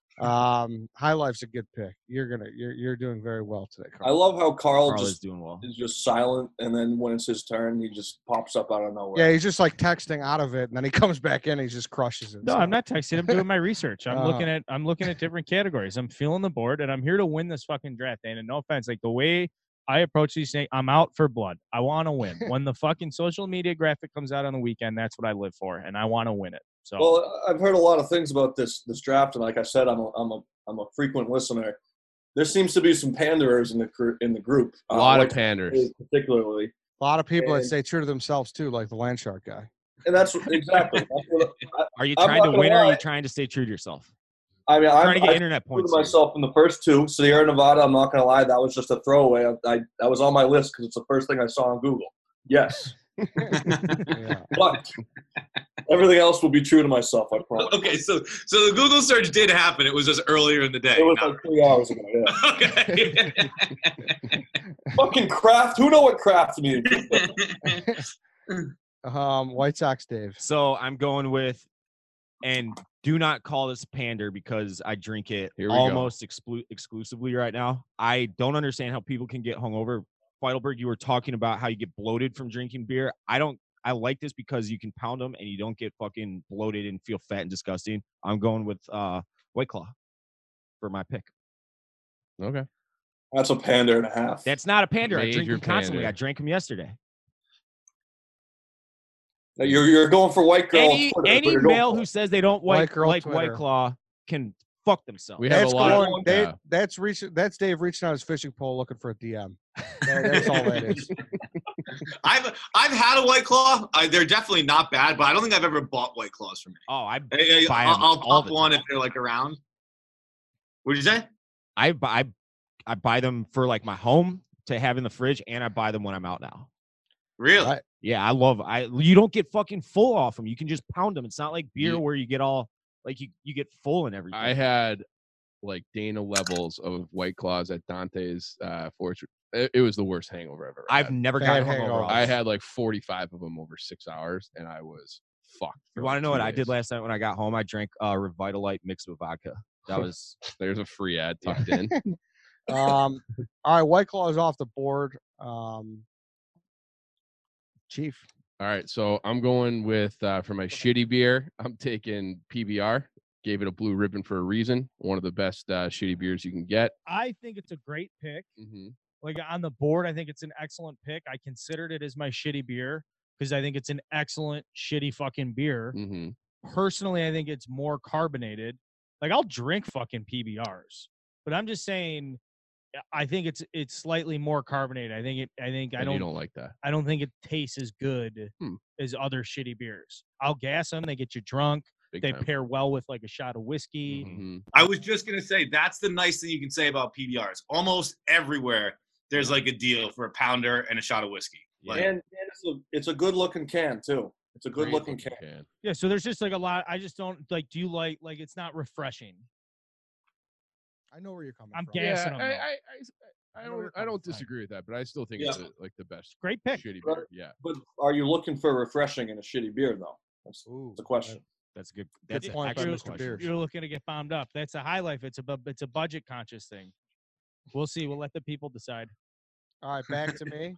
Um, High Life's a good pick. You're gonna. You're you're doing very well today, I Carl. love how Carl, Carl is just doing well. is just silent, and then when it's his turn, he just pops up out of nowhere. Yeah, he's just like texting out of it, and then he comes back in. And he just crushes it. No, So, I'm not texting. I'm doing my research. I'm Uh-huh. looking at I'm looking at different categories. I'm feeling the board, and I'm here to win this fucking draft. And no offense, like the way I approach these things, I'm out for blood. I want to win. When the fucking social media graphic comes out on the weekend, that's what I live for, and I want to win it. So Well, I've heard a lot of things about this this draft, and like I said, I'm a I'm a I'm a frequent listener. There seems to be some panderers in the cr- in the group. A lot like of panders. particularly, a lot of people that And- stay true to themselves too, like the Landshark guy. and that's exactly. That's what, I, Are you I'm trying not to gonna win or are lie. you trying to stay true to yourself? I mean, Trying I'm to get I internet proved points. here. myself in the first two. Sierra Nevada. I'm not gonna lie, that was just a throwaway. I, I that was on my list because it's the first thing I saw on Google. Yes, Yeah. But everything else will be true to myself, I promise. Okay, so so the Google search did happen. It was just earlier in the day. It was not- like three hours ago. Yeah. Okay. Fucking craft. Who know what craft means? Um, White Sox, Dave. So I'm going with, and do not call this pander because I drink it Here we go. almost exclu- exclusively right now. I don't understand how people can get hungover. Feidelberg, you were talking about how you get bloated from drinking beer. I don't. I like this because you can pound them and you don't get fucking bloated and feel fat and disgusting. I'm going with uh, White Claw for my pick. Okay. That's a panda and a half. That's not a pander. I drink Major them constantly. pander. I drank them yesterday. Now, You're you're going for white girl. Any Twitter, any but you're going male for who it. says they don't White like, girl like Twitter. White Claw can fuck themselves. We have That's a lot. going. Dave, yeah. That's reaching. That's Dave reaching out his fishing pole looking for a D M. That- that's all that is. I've I've had a White Claw. I, they're definitely not bad, but I don't think I've ever bought White Claws from me. Oh, I Hey, hey, buy I'll, 'em I'll all pop the one time. if they're like around. What'd you say? I buy I buy them for like my home to have in the fridge, and I buy them when I'm out now. Really? Right. Yeah, I love. I you don't get fucking full off them. You can just pound them. It's not like beer Ye- where you get all like you you get full and everything. I had like Dana levels of White Claws at Dante's uh, Fortune. It, it was the worst hangover I've ever I've had. never Bad gotten hungover. hangover. off I of them. had like forty-five of them over six hours, and I was fucked. You for, want to like, know two what I did days. last night when I got home? I drank uh, Revitalite mixed with vodka. That was There's a free ad Yeah. tucked in. Um, all right, White Claw is off the board. Um, Chief. All right, so I'm going with uh, for my shitty beer. I'm taking P B R. Gave it a blue ribbon for a reason. One of the best uh, shitty beers you can get. I think it's a great pick. Mm-hmm. Like on the board, I think it's an excellent pick. I considered it as my shitty beer because I think it's an excellent shitty fucking beer. Mm-hmm. Personally, I think it's more carbonated. Like I'll drink fucking P B Rs, but I'm just saying, I think it's it's slightly more carbonated. I think it. I think I I don't. don't like that. I don't think it tastes as good Hmm. as other shitty beers. I'll gas them. They get you drunk. Big They time. pair well with like a shot of whiskey. Mhm. I was just gonna say that's the nice thing you can say about P B Rs. Almost everywhere there's like a deal for a pounder and a shot of whiskey. Like, And, and it's a it's a good looking can too. It's a good Great looking looking can. can. Yeah, so there's just like a lot. I just don't like. Do you like like? It's not refreshing. I know where you're coming I'm from. gas- Yeah, Gassing 'em, I, though. I, I, I I know where don't, you're I don't coming from. disagree with that, but I still think Yeah. it's a, like the best Great pick. shitty Right. beer. Yeah. But are you looking for refreshing in a shitty beer though? That's Ooh, the question. that's a good. That's an point about excellent Mister question. Beers. You're looking to get bombed up. That's a high life. It's a bu- it's a budget conscious thing. We'll see. We'll let the people decide. All right, back to me.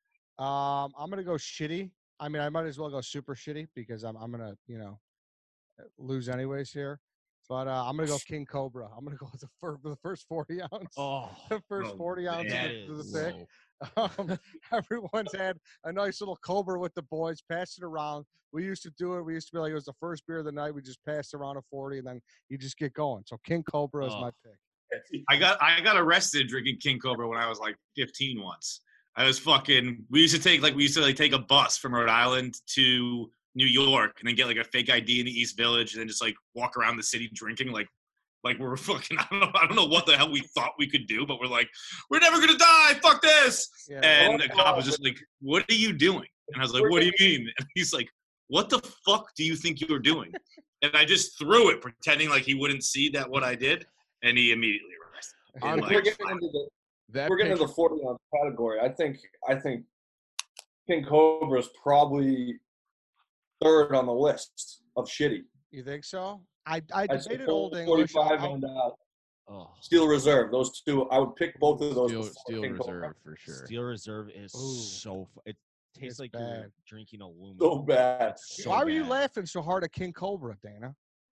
Um, I'm gonna go shitty. I mean, I might as well go super shitty because I'm I'm gonna you know lose anyways here. But uh, I'm gonna go King Cobra. I'm gonna go with the first the first forty ounce. Oh, The first Oh, forty ounce of that the, of is- the pick. Um, everyone's had a nice little Cobra with the boys, passed it around. We used to do it. We used to be like, it was the first beer of the night. We just passed around a forty, and then you just get going. So King Cobra is my Oh. pick. I got I got arrested drinking King Cobra when I was like fifteen once. I was fucking. We used to take like we used to like take a bus from Rhode Island to New York and then get like a fake I D in the East Village and then just like walk around the city drinking like like we're fucking. I don't know. I don't know what the hell we thought we could do, but we're like, we're never gonna die. Fuck this. Yeah. And the cop was just like, "What are you doing?" And I was like, "What do you mean?" And he's like, "What the fuck do you think you're doing?" And I just threw it, pretending like he wouldn't see that what I did, and he immediately arrested me. I'm And, We're like, getting into the That we're getting picture- into the forty ounce category. I think I think King Cobra is probably third on the list of shitty. You think so? I I I'd say debated Old English. forty-five I'll- and uh, oh. Steel Reserve. Those two, I would pick both of those. Steel, before Steel King Cobra. Reserve for sure. Steel Reserve is Ooh. so. Fu- it tastes It's like bad. you're drinking aluminum. So bad. It's so Why were you bad. laughing so hard at King Cobra, Dana?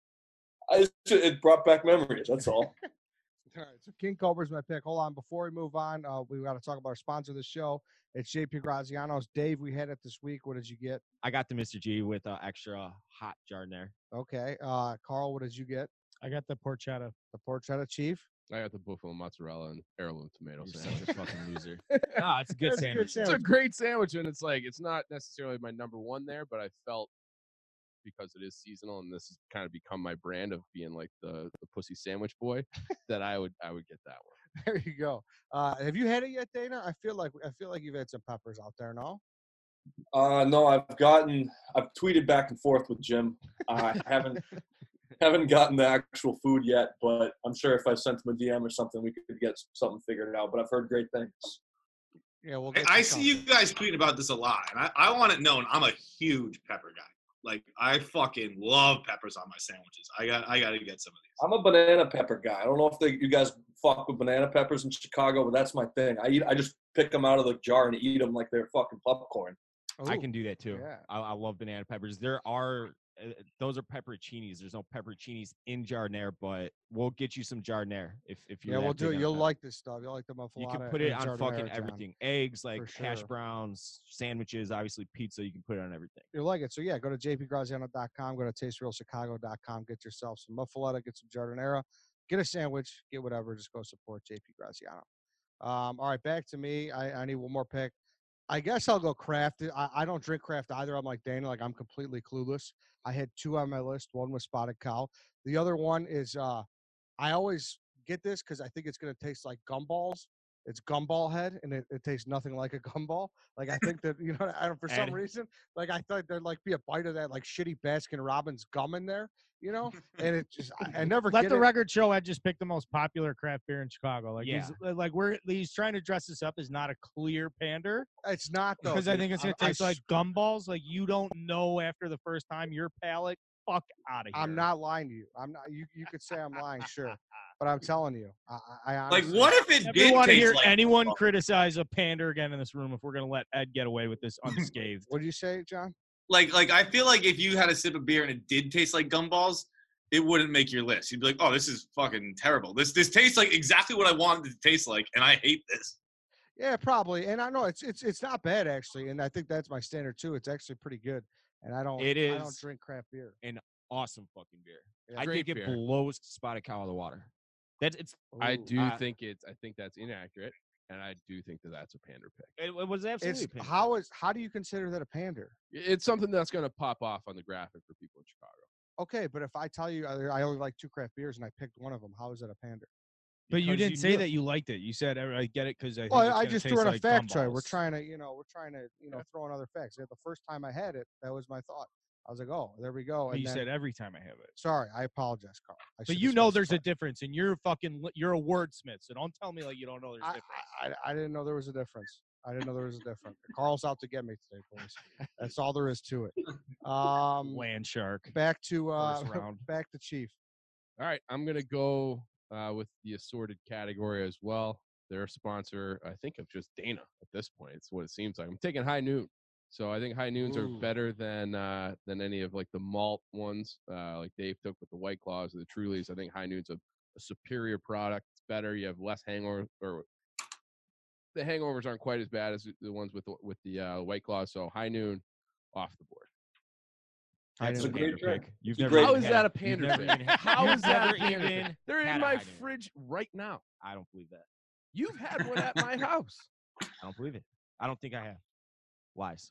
I, it brought back memories. That's all. All right, so King Cobra's my pick. Hold on, before we move on, uh, we got to talk about our sponsor of the show. It's J P Graziano's. Dave, we had it this week. What did you get? I got the Mister G with uh, extra hot Jardinere. Okay, uh, Carl, what did you get? I got the porchetta. The porchetta, Chief. I got the buffalo mozzarella and heirloom tomato You're sandwich. such a fucking loser. No, it's a good That's a good sandwich. It's a great sandwich, and it's like it's not necessarily my number one there, but I felt because it is seasonal and this has kind of become my brand of being like the, the pussy sandwich boy, that I would I would get that one. There you go. Uh, have you had it yet, Dana? I feel like I feel like you've had some peppers out there. No. Uh, no, I've gotten, I've tweeted back and forth with Jim. I haven't haven't gotten the actual food yet, but I'm sure if I sent him a D M or something, we could get something figured out. But I've heard great things. Yeah, we'll I, get I you see you something. guys tweeting about this a lot, and I, I want it known. I'm a huge pepper guy. Like I fucking love peppers on my sandwiches. I got I got to get some of these. I'm a banana pepper guy. I don't know if they, you guys fuck with banana peppers in Chicago, but that's my thing. I eat, I just pick them out of the jar and eat them like they're fucking popcorn. I Ooh, can do that too. yeah. I, I love banana peppers. There are uh, those are pepperoncinis. There's no pepperoncinis in giardiniera, but we'll get you some giardiniera if if you're Yeah, that we'll do big it. on You'll pep- like this stuff. You'll like the muffalata. You can put it and on fucking giardiniera, John. everything. Eggs, like For hash sure. browns, sandwiches, obviously pizza. You can put it on everything. You'll like it. So yeah, go to j p graziano dot com, go to taste real chicago dot com, get yourself some muffaletta, get some giardiniera, get a sandwich, get whatever. Just go support J P Graziano. Um, all right, back to me. I, I need one more pick. I guess I'll go craft. I, I don't drink craft either. I'm like Dana, like I'm completely clueless. I had two on my list. One was Spotted Cow. The other one is uh I always get this because I think it's gonna taste like gumballs. It's gumball head, and it, it tastes nothing like a gumball. Like I think that you know, I don't for some Ed. reason, like I thought there'd like be a bite of that like shitty Baskin Robbins gum in there, you know. And it just I, I never Let get the it. record show Ed just picked the most popular craft beer in Chicago. Like he's Yeah. like we're he's trying to dress this up as not a clear pander It's not though because I dude. think it's gonna I taste like gumballs. Like you don't know after the first time your palate. Fuck out of here. I'm not lying to you. I'm not. You you could say I'm lying, sure, but I'm telling you, I, I I Like honestly, what if it Never did want to taste hear like anyone gumballs? criticize a pander again in this room if we're gonna let Ed get away with this unscathed. What did you say, John? like like I feel like if you had a sip of beer and it did taste like gumballs, it wouldn't make your list. You'd be like, oh, this is fucking terrible. This this tastes like exactly what I wanted it to taste like, and I hate this. Yeah, probably. And I know it's it's it's not bad actually, and I think that's my standard too. It's actually pretty good, and I don't It I don't is drink craft beer. awesome fucking beer. Yeah. I Great think it beer. blows Spotted Cow out of the water. That's it's. I Ooh. do Uh, think it's. I think that's inaccurate, and I do think that that's a pander pick. It, it was absolutely. It's a pander. how is how do you consider that a pander? It's something that's going to pop off on the graphic for people in Chicago. Okay, but if I tell you I I only like two craft beers and I picked one of them, how is that a pander? But you Because didn't you say knew- that you liked it. You said I I get it because I. Think Well, it's I gonna just taste threw in a like fact check. We're gumballs. trying to, you know, we're trying to, you know, throw in other facts. The first time I had it, that was my thought. I was like, oh, there we go. But And you then, said every time I have it. sorry, I apologize, Carl. I But should you have know there's a specified. difference, and you're fucking li- you're a wordsmith. So don't tell me like you don't know there's a I, difference. I, I didn't know there was a difference. I didn't know there was a difference. Carl's out to get me today, boys. That's all there is to it. Um, Land shark. back to uh, First round. back to Chief. All right, I'm gonna go uh, with the assorted category as well. They're a sponsor, I think, of just Dana at this point. It's what it seems like. I'm taking High Noon, so I think High Noons Ooh. are better than uh, than any of like the malt ones, uh, like Dave took with the White Claws or the Trulies. I think High Noon's a, a superior product. It's better. You have less hangover, or the hangovers aren't quite as bad as the ones with the, with the uh, White Claws. So High Noon, off the board. That's It's a a great pander drink. pick. You've It's a never great How even is had that a you've pander never pick? even had- How you've is that a never pander even pick? They're had in a my High Noon. fridge right now. I don't believe that. You've had one at my house. I don't believe it. I don't think I have. Lies.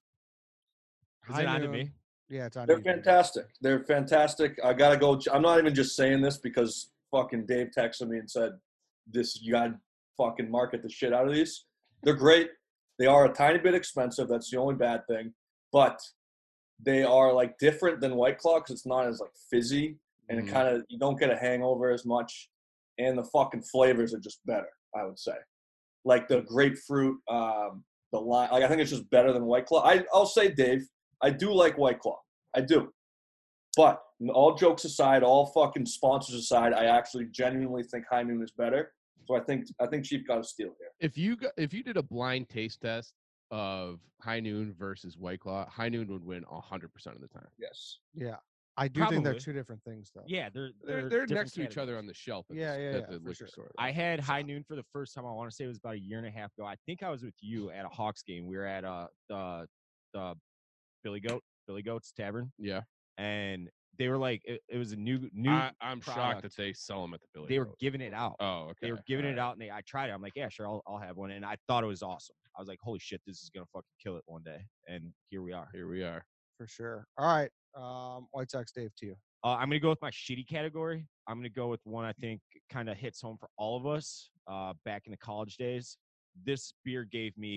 Is High it on to Noon. me? Yeah, it's on. They're you, baby. fantastic. They're fantastic. I gotta go. I'm not even just saying this because fucking Dave texted me and said, "This you gotta fucking market the shit out of these." They're great. They are a tiny bit expensive. That's the only bad thing, but they are like different than White Claw because it's not as like fizzy and Mhm. it kind of you don't get a hangover as much, and the fucking flavors are just better. I would say, like the grapefruit, um, the lime. Like I think it's just better than White Claw. I I'll say, Dave, I do like White Claw. I do. But all jokes aside, all fucking sponsors aside, I actually genuinely think High Noon is better. So I think I think Chief got a steal here. If you got, if you did a blind taste test of High Noon versus White Claw, High Noon would win a hundred percent of the time. Yes. Yeah, I do think they're Probably. two different things, though. Yeah, they're They're they're, they're different next to each other categories. on the shelf. At Yeah, the, yeah, at yeah, the for liquor sure. store. I had High Noon for the first time. I want to say it was about a year and a half ago. I think I was with you at a Hawks game. We were at uh the the Billy Goat Billy Goat's Tavern, Yeah, and they were like, it, it was a new new. I, I'm shocked that product. they sell them at the Billy. They were Goat. giving it out. Oh, okay. They were giving All it right. out, and they, I tried it. I'm like, yeah, sure, I'll, I'll have one. And I thought it was awesome. I was like, holy shit, this is gonna fucking kill it one day. And here we are. Here we are. For sure. All right, um, White Sox Dave to you. Uh, I'm gonna go with my shitty category. I'm gonna go with one I think kind of hits home for all of us uh, back in the college days. This beer gave me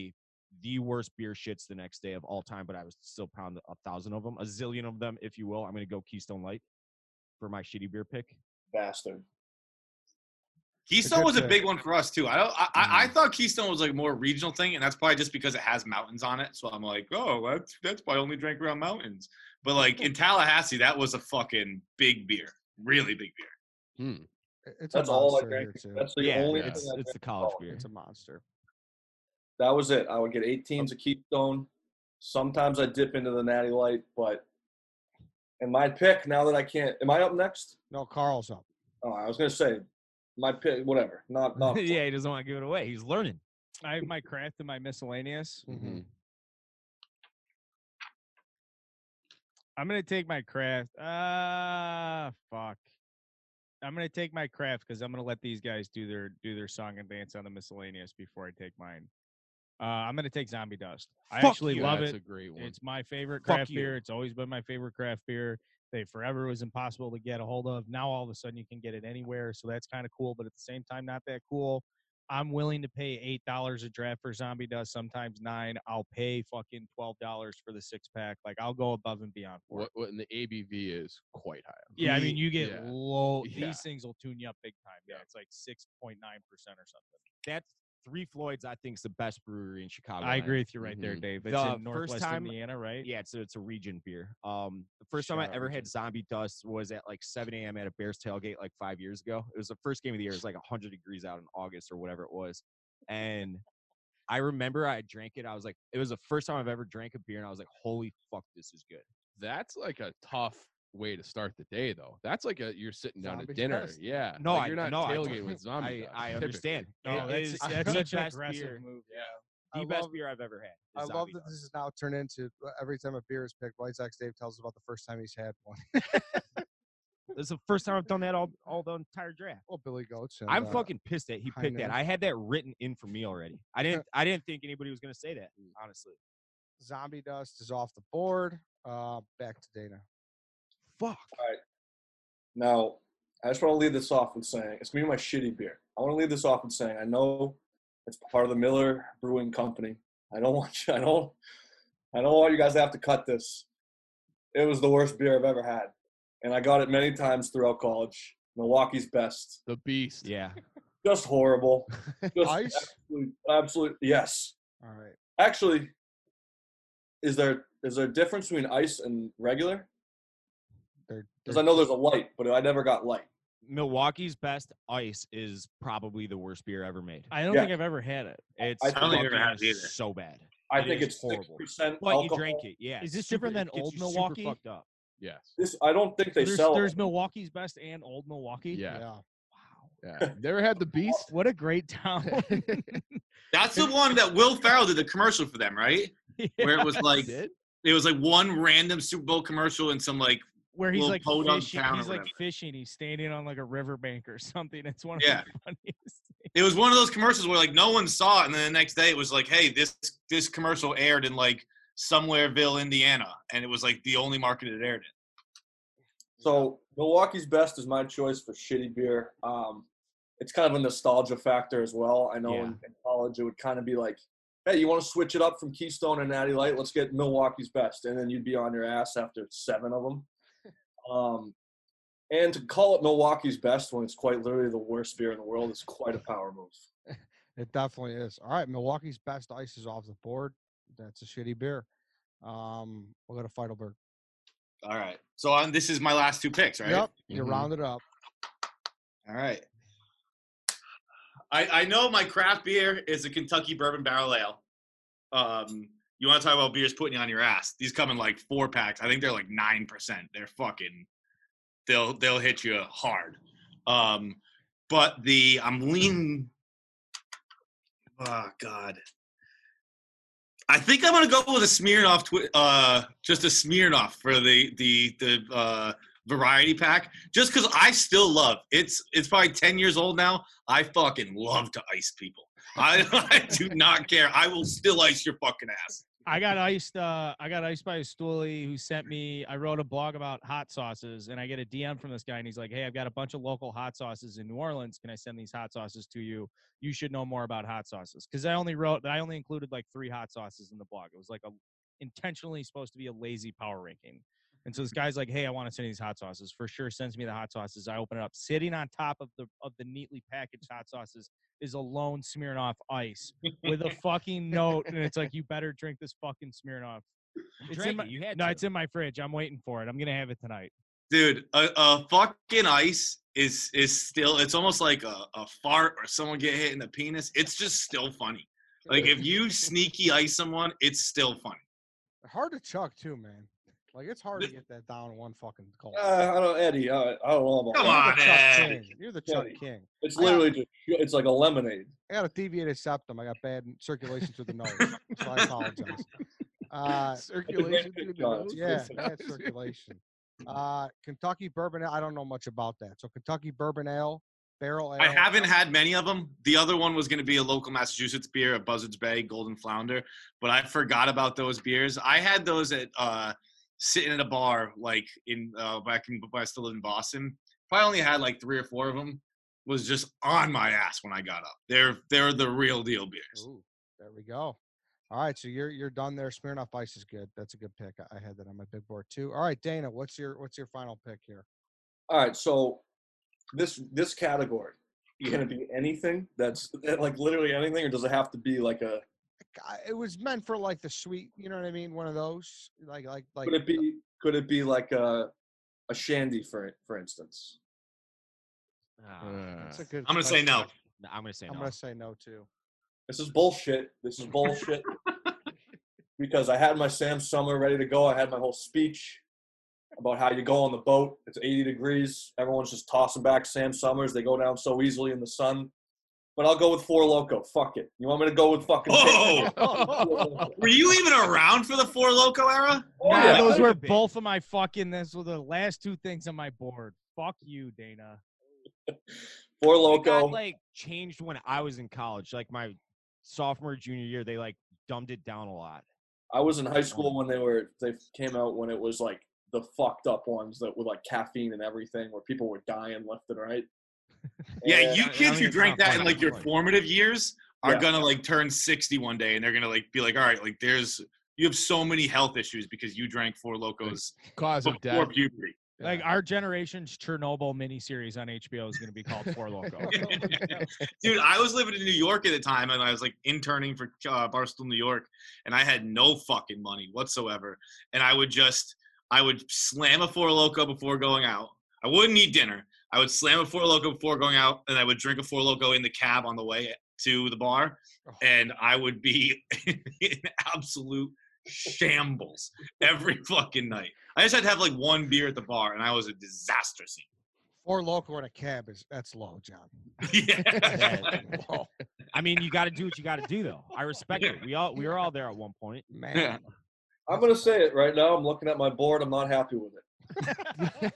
the worst beer shits the next day of all time, but I was still pound a thousand of them, a zillion of them, if you will. I'm going to go Keystone Light for my shitty beer pick. Bastard. Keystone good was a pick. big one for us too. I don't. I, I, I Mm. thought Keystone was like more regional thing, and that's probably just because it has mountains on it. So I'm like, oh, that's that's why I only drank around mountains. But like in Tallahassee, that was a fucking big beer, really big beer. Hmm. It's That's a all I monster drank. here too. That's the Yeah, only it's, thing I it's the drank college all. beer. It's a monster. That was it. I would get eighteens of Keystone. Sometimes I dip into the Natty Light, but and my pick now that I can't. Am I up next? No, Carl's up. Oh, I was gonna say my pick. Whatever. Not not. Yeah, he doesn't want to give it away. He's learning. I have my craft and my miscellaneous. Mm-hmm. I'm gonna take my craft. Ah, fuck. I'm gonna take my craft because I'm gonna let these guys do their do their song and dance on the miscellaneous before I take mine. Uh, I'm gonna take Zombie Dust. I Fuck actually you. love That's it. a great one. It's my favorite Fuck craft you. beer. It's always been my favorite craft beer. They forever was impossible to get a hold of. Now all of a sudden you can get it anywhere, so that's kind of cool. But at the same time, not that cool. I'm willing to pay eight dollars a draft for Zombie Dust, sometimes nine. I'll pay fucking twelve dollars for the six pack. Like I'll go above and beyond for What, it. what and the A B V is quite high. Yeah, I mean you get Yeah. low. Yeah. These things will tune you up big time. Yeah, it's like six point nine percent or something. That's Three Floyds, I think, is the best brewery in Chicago. I agree with you right there, Mhm. Dave. It's The in first Northwest time- Indiana, right? Yeah, it's a, it's a region beer. Um, the first time Shout I out ever Region. had Zombie Dust was at like seven a.m. at a Bears tailgate like five years ago. It was the first game of the year. It was like one hundred degrees out in August or whatever it was. And I remember I drank it. I was like, it was the first time I've ever drank a beer, and I was like, holy fuck, this is good. That's like a tough way to start the day, though. That's like a you're sitting down Zombie at dinner. Dust. Yeah. No, like I- you're not no, I tailgating don't- with zombie. I, Dust, I typically. understand. No, It that's, is that's the such an best aggressive beer, move. the I best love- beer I've ever had. I is love Zombie that this Dust. is now turned into uh, every time a beer is picked, White Sox Dave tells us about the first time he's had one. This is the first time I've done that all all the entire draft. Well, Billy Goats. And, I'm uh, fucking pissed that he picked that. Heinen. I had that written in for me already. I didn't. I didn't think anybody was gonna say that. Honestly. Zombie Dust is off the board. Uh, back to Dana. Fuck. Now, I just want to leave this off with saying it's gonna be my shitty beer. I want to leave this off with saying I know it's part of the Miller Brewing Company. I don't want you. I don't. I don't want you guys to have to cut this. It was the worst beer I've ever had, and I got it many times throughout college. Milwaukee's Best. The beast. Yeah. Just horrible. Just Ice? absolute, absolute. Yes. All right. Actually, is there is there a difference between ice and regular? They're, Because they're I know there's a light, but I never got light. Milwaukee's Best Ice is probably the worst beer ever made. I don't Yeah. think I've ever had it. It's I don't think I've ever had it fucking either. so bad. I It think is it's horrible. six percent But alcohol. you drank it, yeah. Is this super- different than it gets Old you super Milwaukee? fucked up. Yes. This I don't think they there's sell. there's it. Milwaukee's Best and Old Milwaukee. Yeah. yeah. Yeah. Never had the beast? What a great town. That's the one that Will Ferrell did the commercial for them, right? Where it was like Did? it was like one random Super Bowl commercial and some like Where he's little like podunk fishing. town or He's like whatever. fishing. He's standing on like a riverbank or something. It's one of Yeah. the funniest. it was one of those commercials where like no one saw it, and then the next day it was like, hey, this this commercial aired in like Somewhereville, Indiana, and it was like the only market it aired in. So Milwaukee's Best is my choice for shitty beer. Um, it's kind of a nostalgia factor as well. I know Yeah. in, in college it would kind of be like, hey, you want to switch it up from Keystone and Natty Light? Let's get Milwaukee's Best, and then you'd be on your ass after seven of them. Um, and to call it Milwaukee's Best when it's quite literally the worst beer in the world is quite a power move. It definitely is. All right. Milwaukee's Best Ice is off the board. That's a shitty beer. Um, we'll go to Feidelberg. All right. So on this is my last two picks, right? Yep. You Mhm. round it up. All right. I I know my craft beer is a Kentucky Bourbon Barrel Ale. Um, you want to talk about beers putting you on your ass? These come in like four packs. I think they're like nine percent. They're fucking. They'll they'll hit you hard. Um, but the I'm leaning. Oh God. I think I'm gonna go with a Smirnoff, twi- uh, just a Smirnoff for the the the uh, variety pack, just because I still love it's. It's probably ten years old now. I fucking love to ice people. I, I do not care. I will still ice your fucking ass. I got iced. Uh, I got iced by a stoolie who sent me. I wrote a blog about hot sauces, and I get a D M from this guy, and he's like, "Hey, I've got a bunch of local hot sauces in New Orleans. Can I send these hot sauces to you? You should know more about hot sauces." Because I only wrote, I only included like three hot sauces in the blog. It was like a intentionally supposed to be a lazy power ranking. And so this guy's like, "Hey, I want to send you these hot sauces." For sure, sends me the hot sauces. I open it up. Sitting on top of the of the neatly packaged hot sauces is a lone Smirnoff Ice with a fucking note, and it's like, "You better drink this fucking Smirnoff." You It's in drank my, it. You had no, to. it's in my fridge. I'm waiting for it. I'm gonna have it tonight. Dude, a, a fucking ice is is still. It's almost like a, a fart or someone get hit in the penis. It's just still funny. Like if you sneaky ice someone, it's still funny. Hard to chuck too, man. Like it's hard to get that down in one fucking gulp. Uh, I don't, Eddie. I, I don't know about Come You're that. on, the Chuck Ed. King. You're the Chuck Eddie. King. It's I got- literally just. It's like a lemonade. I got a deviated septum. I got bad circulation through the nose, so I apologize. Uh, Circulation through the John. nose. yeah, bad circulation. Uh, Kentucky bourbon ale. I don't know much about that. So Kentucky bourbon ale, barrel ale. I haven't had many of them. The other one was going to be a local Massachusetts beer, a Buzzards Bay Golden Flounder, but I forgot about those beers. I had those at uh, sitting at a bar, like in uh, back in when I still lived in Boston. Probably only had like three or four of them. Was just on my ass when I got up. They're they're the real deal beers. Ooh, there we go. All right, so you're you're done there. Smirnoff Ice is good. That's a good pick. I, I had that on my big board too. All right, Dana, what's your what's your final pick here? All right, so this this category, you gonna be anything that's like literally anything, or does it have to be like a? I- It was meant for like the sweet, you know what I mean? One of those, like like like. Could it be? Could it be like a a shandy for for instance? Ah, Uh, That's a good. I'm gonna say no. no, I'm gonna say I'm no. gonna say no too. This is bullshit. This is bullshit. Because I had my Sam Summer ready to go. I had my whole speech about how you go on the boat. It's eighty degrees. Everyone's just tossing back Sam Summers. They go down so easily in the sun. But I'll go with Four Loco. Fuck it. You want me to go with fucking? Oh! Were you even around for the Four Loco era? Oh, Nah, yeah. those I were could be. both of my fucking. Those were the last two things on my board. Fuck you, Dana. Four It Loco. got like changed when I was in college. Like my sophomore, junior year, they like dumbed it down a lot. I was in high school when they were they came out when it was like the fucked up ones that with like caffeine and everything, where people were dying left and right. Yeah, And- you I don't kids who even drank sound that fun in like your anymore. formative years are Yeah. gonna like turn sixty one day, and they're gonna like be like, all right, like there's you have so many health issues because you drank Four Locos Cause of before death. puberty. Like our generation's Chernobyl miniseries on H B O is going to be called Four Loco. Dude, I was living in New York at the time, and I was like interning for uh, Barstool, New York, and I had no fucking money whatsoever. And I would just, I would slam a Four Loco before going out. I wouldn't eat dinner. I would slam a Four Loco before going out, and I would drink a Four Loco in the cab on the way to the bar, and I would be in absolute shambles every fucking night. I just had to have like one beer at the bar, and I was a disaster scene. Four Loco in a cab is that's low, John. Yeah. Yeah. Low. I mean, you got to do what you got to do, though. I respect it. We all we were all there at one point. Man. I'm gonna say it right now. I'm looking at my board. I'm not happy with it.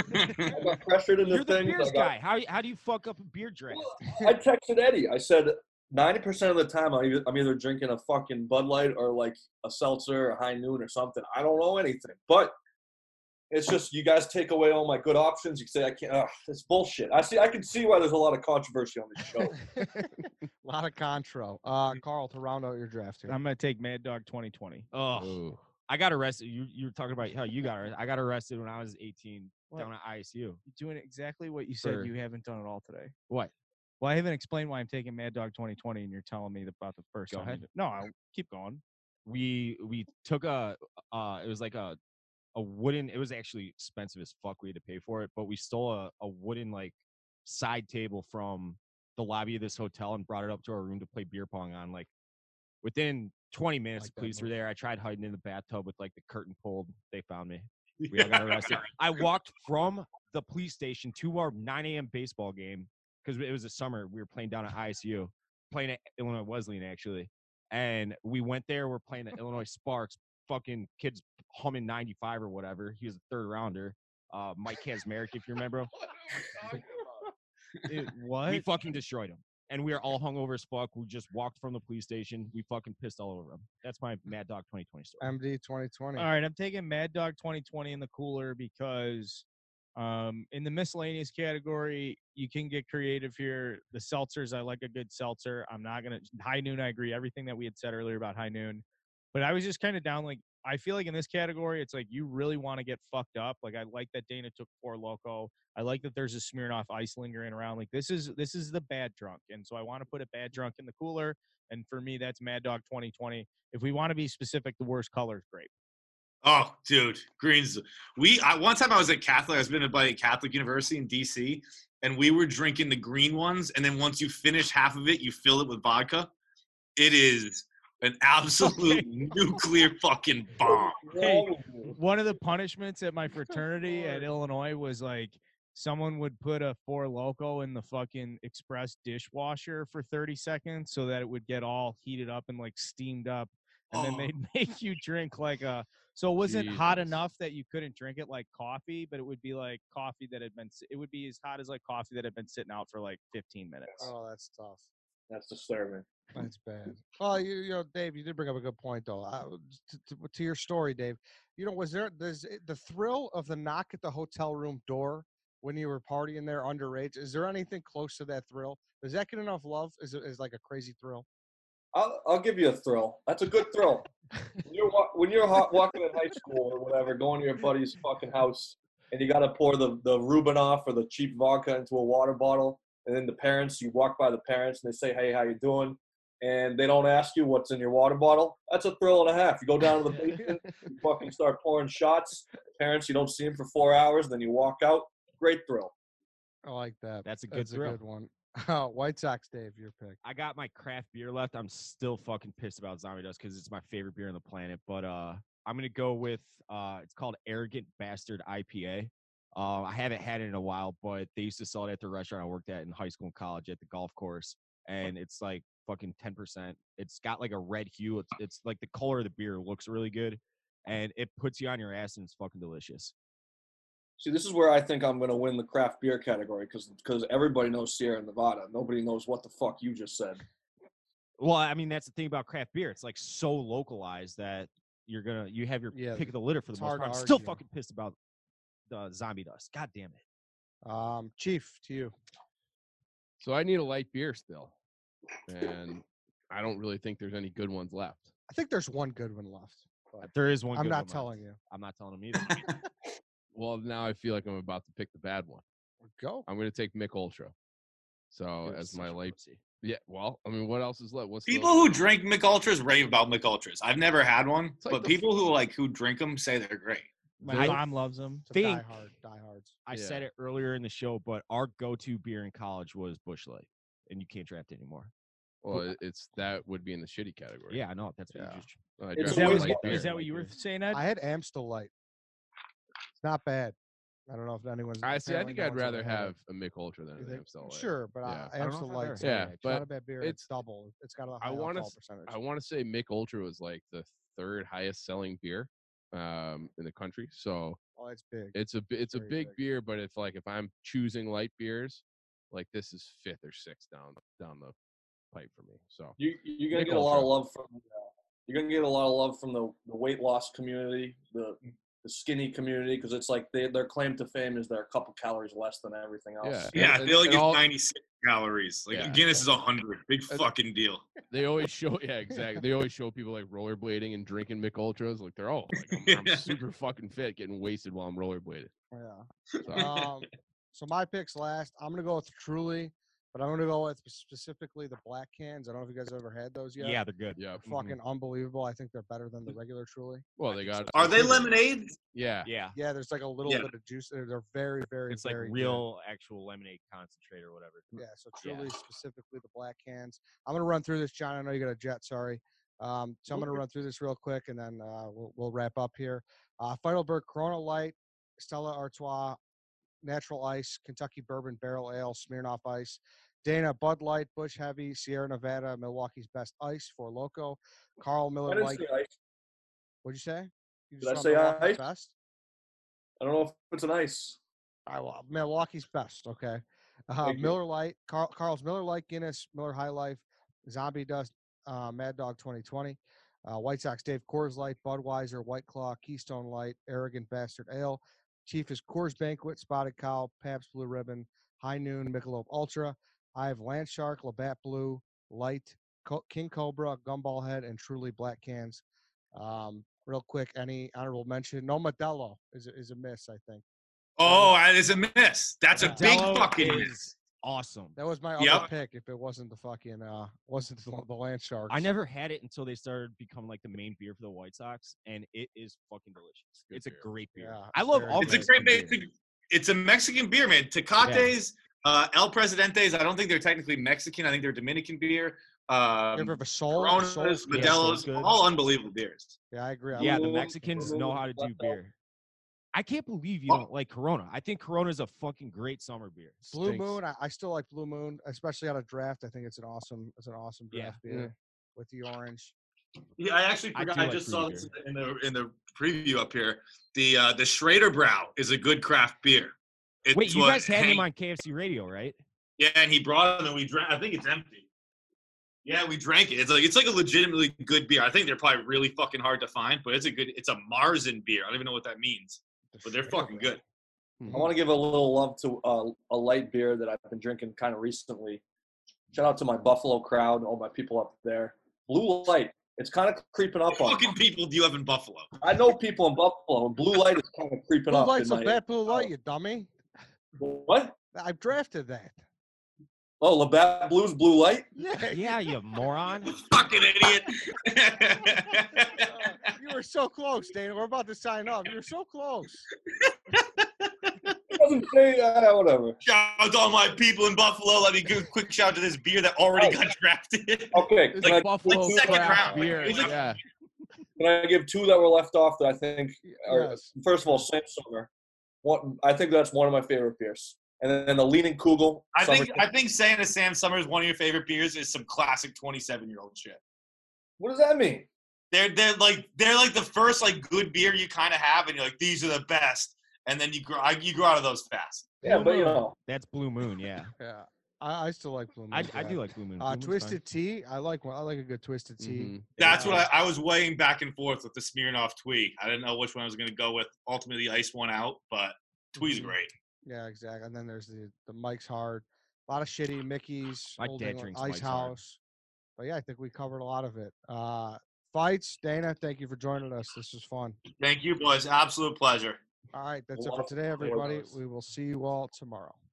I got pressured into You're the things. beers I, got, guy. How how do you fuck up a beer draft? I texted Eddie. I said ninety percent of the time I'm either, I'm either drinking a fucking Bud Light or like a seltzer, a High Noon or something. I don't know anything, but it's just you guys take away all my good options. You say I can't. Ugh, it's bullshit. I see. I can see why there's a lot of controversy on this show. A lot of contro. Uh, Carl, to round out your draft here. I'm going to take Mad Dog twenty twenty. Oh, Ooh. I got arrested. You you were talking about how you got arrested. I got arrested when I was eighteen What? down at I S U. You're doing exactly what you said For- you haven't done at all today. What? Well, I haven't explained why I'm taking Mad Dog twenty twenty, and you're telling me about the first Go time. you ahead. did- No, I'll keep going. We we took a uh it was like a a wooden. It was actually expensive as fuck. We had to pay for it, but we stole a, a wooden like side table from the lobby of this hotel and brought it up to our room to play beer pong on. Like within twenty minutes, Like the that police were move. there. I tried hiding in the bathtub with like the curtain pulled. They found me. We all got arrested. I walked from the police station to our nine a.m. baseball game because it was a summer. We were playing down at I S U, playing at Illinois Wesleyan actually, and we went there. We're playing at Illinois Sparks. Fucking kids humming ninety-five or whatever. He was a third rounder. Uh, Mike Kazmarek, if you remember him. Dude, what? We fucking destroyed him. and we are all hungover as fuck. We just walked from the police station. We fucking pissed all over them. That's my Mad Dog twenty twenty story. M D twenty twenty. All right, I'm taking Mad Dog twenty twenty in the cooler because um, in the miscellaneous category, you can get creative here. The seltzers, I like a good seltzer. I'm not going to – High Noon, I agree. Everything that we had said earlier about High Noon. But I was just kind of down like – I feel like in this category, it's like you really want to get fucked up. Like I like that Dana took Four Loko. I like that there's a Smirnoff Ice lingering around. Like this is this is the bad drunk, and so I want to put a bad drunk in the cooler. And for me, that's Mad Dog twenty twenty. If we want to be specific, the worst color is grape. Oh, dude, greens. We I, one time I was at Catholic. I was been by Catholic University in D C, and we were drinking the green ones. And then once you finish half of it, you fill it with vodka. It is an absolute nuclear fucking bomb. Hey, one of the punishments at my fraternity at Illinois was like someone would put a Four Loko in the fucking express dishwasher for thirty seconds so that it would get all heated up and like steamed up. And then Oh. they'd make you drink like a, so it wasn't hot Jesus. enough that you couldn't drink it like coffee, but it would be like coffee that had been, it would be as hot as like coffee that had been sitting out for like fifteen minutes. Oh, that's tough. That's disturbing. That's bad. Well, you, you know, Dave, you did bring up a good point, though. Uh, to, to, to your story, Dave, you know, was there there's the thrill of the knock at the hotel room door when you were partying there underage? Is there anything close to that thrill? Does that get enough love? Is it is like a crazy thrill? I'll, I'll give you a thrill. That's a good thrill. When you're, wa- when you're ha- walking in high school or whatever, going to your buddy's fucking house, and you got to pour the, the Rubinoff or the cheap vodka into a water bottle, and then the parents, you walk by the parents, and they say, hey, how you doing? And they don't ask you what's in your water bottle. That's a thrill and a half. You go down to the basement, you fucking start pouring shots. Parents, you don't see them for four hours, then you walk out. Great thrill. I like that. That's a good That's a thrill. good one. Oh, White Sox, Dave, your pick. I got my craft beer left. I'm still fucking pissed about Zombie Dust because it's my favorite beer on the planet. But uh, I'm gonna go with uh, it's called Arrogant Bastard I P A. Uh, I haven't had it in a while, but they used to sell it at the restaurant I worked at in high school and college at the golf course, and it's like fucking ten percent. It's got like a red hue. It's it's like the color of the beer looks really good, and it puts you on your ass, and it's fucking delicious. See, this is where I think I'm going to win the craft beer category because because everybody knows Sierra Nevada. Nobody knows what the fuck you just said. Well, I mean that's the thing about craft beer. It's like so localized that you're gonna you have your Yeah, pick of the litter for it's the most hard part. to I'm still argue. fucking pissed about the Zombie Dust. God damn it. Um, Chief, to you. So I need a light beer still, and I don't really think there's any good ones left. I think there's one good one left. But There is one. I'm good not one left. telling you. I'm not telling them either. Well, now I feel like I'm about to pick the bad one. Go. I'm going to take Mick Ultra. So You're as such my a light, pussy. yeah. Well, I mean, what else is left? What's the- People who drink Mick Ultras rave about Mick Ultras. I've never had one, It's like but the- people who like who drink them say they're great. My I mom loves them. It's a think- diehard, diehards. I Yeah. said it earlier in the show, but our go-to beer in college was Busch Light, and you can't draft it anymore. Well, it- it's that would be in the shitty category. Yeah, I know. That's what Yeah. you just. I It's drink Is a that, waste what, light of- beer. is that what you were saying, Ed? I had Amstel Light. It's not bad. I don't know if anyone's. I see. I apparently think no I'd one's ever rather had it. have a Mick Ultra than You an think? Amstel Light. Sure, but Yeah. uh, I don't know Amstel if I've Light's ever had okay. it. It's not Yeah, a bad beer. but It's double. It's got a high I wanna alcohol s- percentage. I want to say Mick Ultra was like the third highest selling beer um, in the country. So Oh, it's big. it's a bi- it's a Very big big. beer, but if like if I'm choosing light beers, like this is fifth or sixth down down the pipe for me. So You you're gonna Mick get a lot of Ultra. love from uh, you're gonna get a lot of love from the, the weight loss community, the the skinny community, because it's like they, their claim to fame is they're a couple calories less than everything else. Yeah. Yeah, I And- feel like and it's all- ninety-six calories. Like Yeah. Guinness is one hundred. Big And- fucking deal. they always show, yeah, exactly. They always show people like rollerblading and drinking Mick Ultras. Like they're all like, I'm, I'm Yeah. super fucking fit, getting wasted while I'm rollerblading. Yeah. So, Um, so my pick's last. I'm gonna go with Truly, but I'm gonna go with specifically the black cans. I don't know if you guys have ever had those yet. Yeah, they're good. yeah. They're fucking unbelievable. I think they're better than the regular Truly. Well, they got. Are they lemonade? Yeah. Yeah, Yeah, there's like a little Yeah. bit of juice. They're, they're very, very, it's like very good. real, actual lemonade concentrate or whatever. Yeah, so Yeah. Truly specifically the black cans. I'm gonna run through this, John. I know you got a jet. Sorry. Um, so I'm gonna run through this real quick, and then uh, we'll we'll wrap up here. Uh, Feidelberg Corona Light, Stella Artois, Natural Ice, Kentucky Bourbon Barrel Ale, Smirnoff Ice, Dana Bud Light, Bush Heavy, Sierra Nevada, Milwaukee's Best Ice, Four Loco, Carl I Miller didn't Light. say ice. What'd you say? You Did I saw say Milwaukee's ice? Best? I don't know if it's an ice. I well, Milwaukee's Best. Okay. Uh, Thank you. Miller Lite, Carl, Carl's Miller Lite, Guinness, Miller High Life, Zombie Dust, uh, Mad Dog twenty twenty, uh, White Sox Dave Coors Light, Budweiser, White Claw, Keystone Light, Arrogant Bastard Ale, Chief is Coors Banquet, Spotted Cow, Pabst Blue Ribbon, High Noon, Michelob Ultra. I have Land Shark, Labatt Blue, Light, Co- King Cobra, Gumball Head, and Truly Black Cans. Um, real quick, any honorable mention? No Modelo is a, is a miss, I think. Oh, that is a miss. That's a Yeah. big Modelo fucking miss. is awesome. That was my Yep. other pick if it wasn't the fucking uh wasn't the, the Land Sharks. I never had it until they started becoming like the main beer for the White Sox, and it is fucking delicious. Good It's a beer. great beer. Yeah, I love very all good. It's a great Mexican beer. beer. It's a Mexican beer, man. Tecates, uh, El Presidentes. I don't think they're technically Mexican. I think they're Dominican beer. You Um, ever have a soul? Coronas, Soul's good. Yeah, Modelo's, Soul's good. all unbelievable beers. Yeah, I agree. I Yeah, like the Blue- Mexicans know how to do Blue- beer. I can't believe you Oh. don't like Corona. I think Corona is a fucking great summer beer. Blue Stinks. Moon. I, I still like Blue Moon, especially out of draft. I think it's an awesome, it's an awesome Yeah. draft beer with the orange. Yeah, I actually I forgot. do I, like just saw fruity this in the in the preview up here. The uh, the Schrader Brow is a good craft beer. It's Wait, you what guys had him Hank- on K F C radio, right? Yeah, and he brought it and we drank. I think it's empty. Yeah, we drank it. It's like it's like a legitimately good beer. I think they're probably really fucking hard to find, but it's a good. It's a Marzen beer. I don't even know what that means, The but they're Schrader fucking Brown. good. I want to give a little love to uh, a light beer that I've been drinking kind of recently. Shout out to my Buffalo crowd, all my people up there. Blue Light. It's kind of creeping up What on. fucking people do you have in Buffalo? I know people in Buffalo. and Blue Light is kind of creeping Blue up. Light's in a my, bad Blue Light, you dummy. What? I've drafted that. Oh, Labatt Blues Blue Light? Yeah, Yeah, you moron. Fucking idiot. you were so close, Dana. We're about to sign off. You were so close. It doesn't say uh, whatever. Shout out to all my people in Buffalo. Let me give a quick shout out to this beer that already Oh. got drafted. Okay, It's can, like I, Buffalo like second craft round. beer. It's like- Yeah. can I give two that were left off that I think are, Yes. first of all, same summer. One, I think that's one of my favorite beers. And then the Leaning Kugel. I Summer- think I think saying that Sam Summers one of your favorite beers is some classic twenty-seven year old shit. what does that mean? They're they're like they're like the first like good beer you kind of have, and you're like these are the best, and then you grow you grow out of those fast. Yeah, Blue but you Moon. know. That's Blue Moon, yeah. Yeah. I, I still like Blue Moon. I, for I that. do like Blue Moon. Blue Uh, Moon's Twisted Tea. I like one. I like a good Twisted Tea. Mhm. That's Yeah. what I, I was weighing back and forth with the Smirnoff Twee. I didn't know which one I was going to go with. Ultimately, iced one out, but Twee's Mhm. great. Yeah, exactly. And then there's the the Mike's Hard. A lot of shitty Mickey's, My Old dad England, drinks Ice Mike's Hard. House. But yeah, I think we covered a lot of it. Uh, fights, Dana. Thank you for joining us. This was fun. Thank you, boys. Absolute pleasure. All right, that's it lot for of today, fun. everybody. Those. We will see you all tomorrow.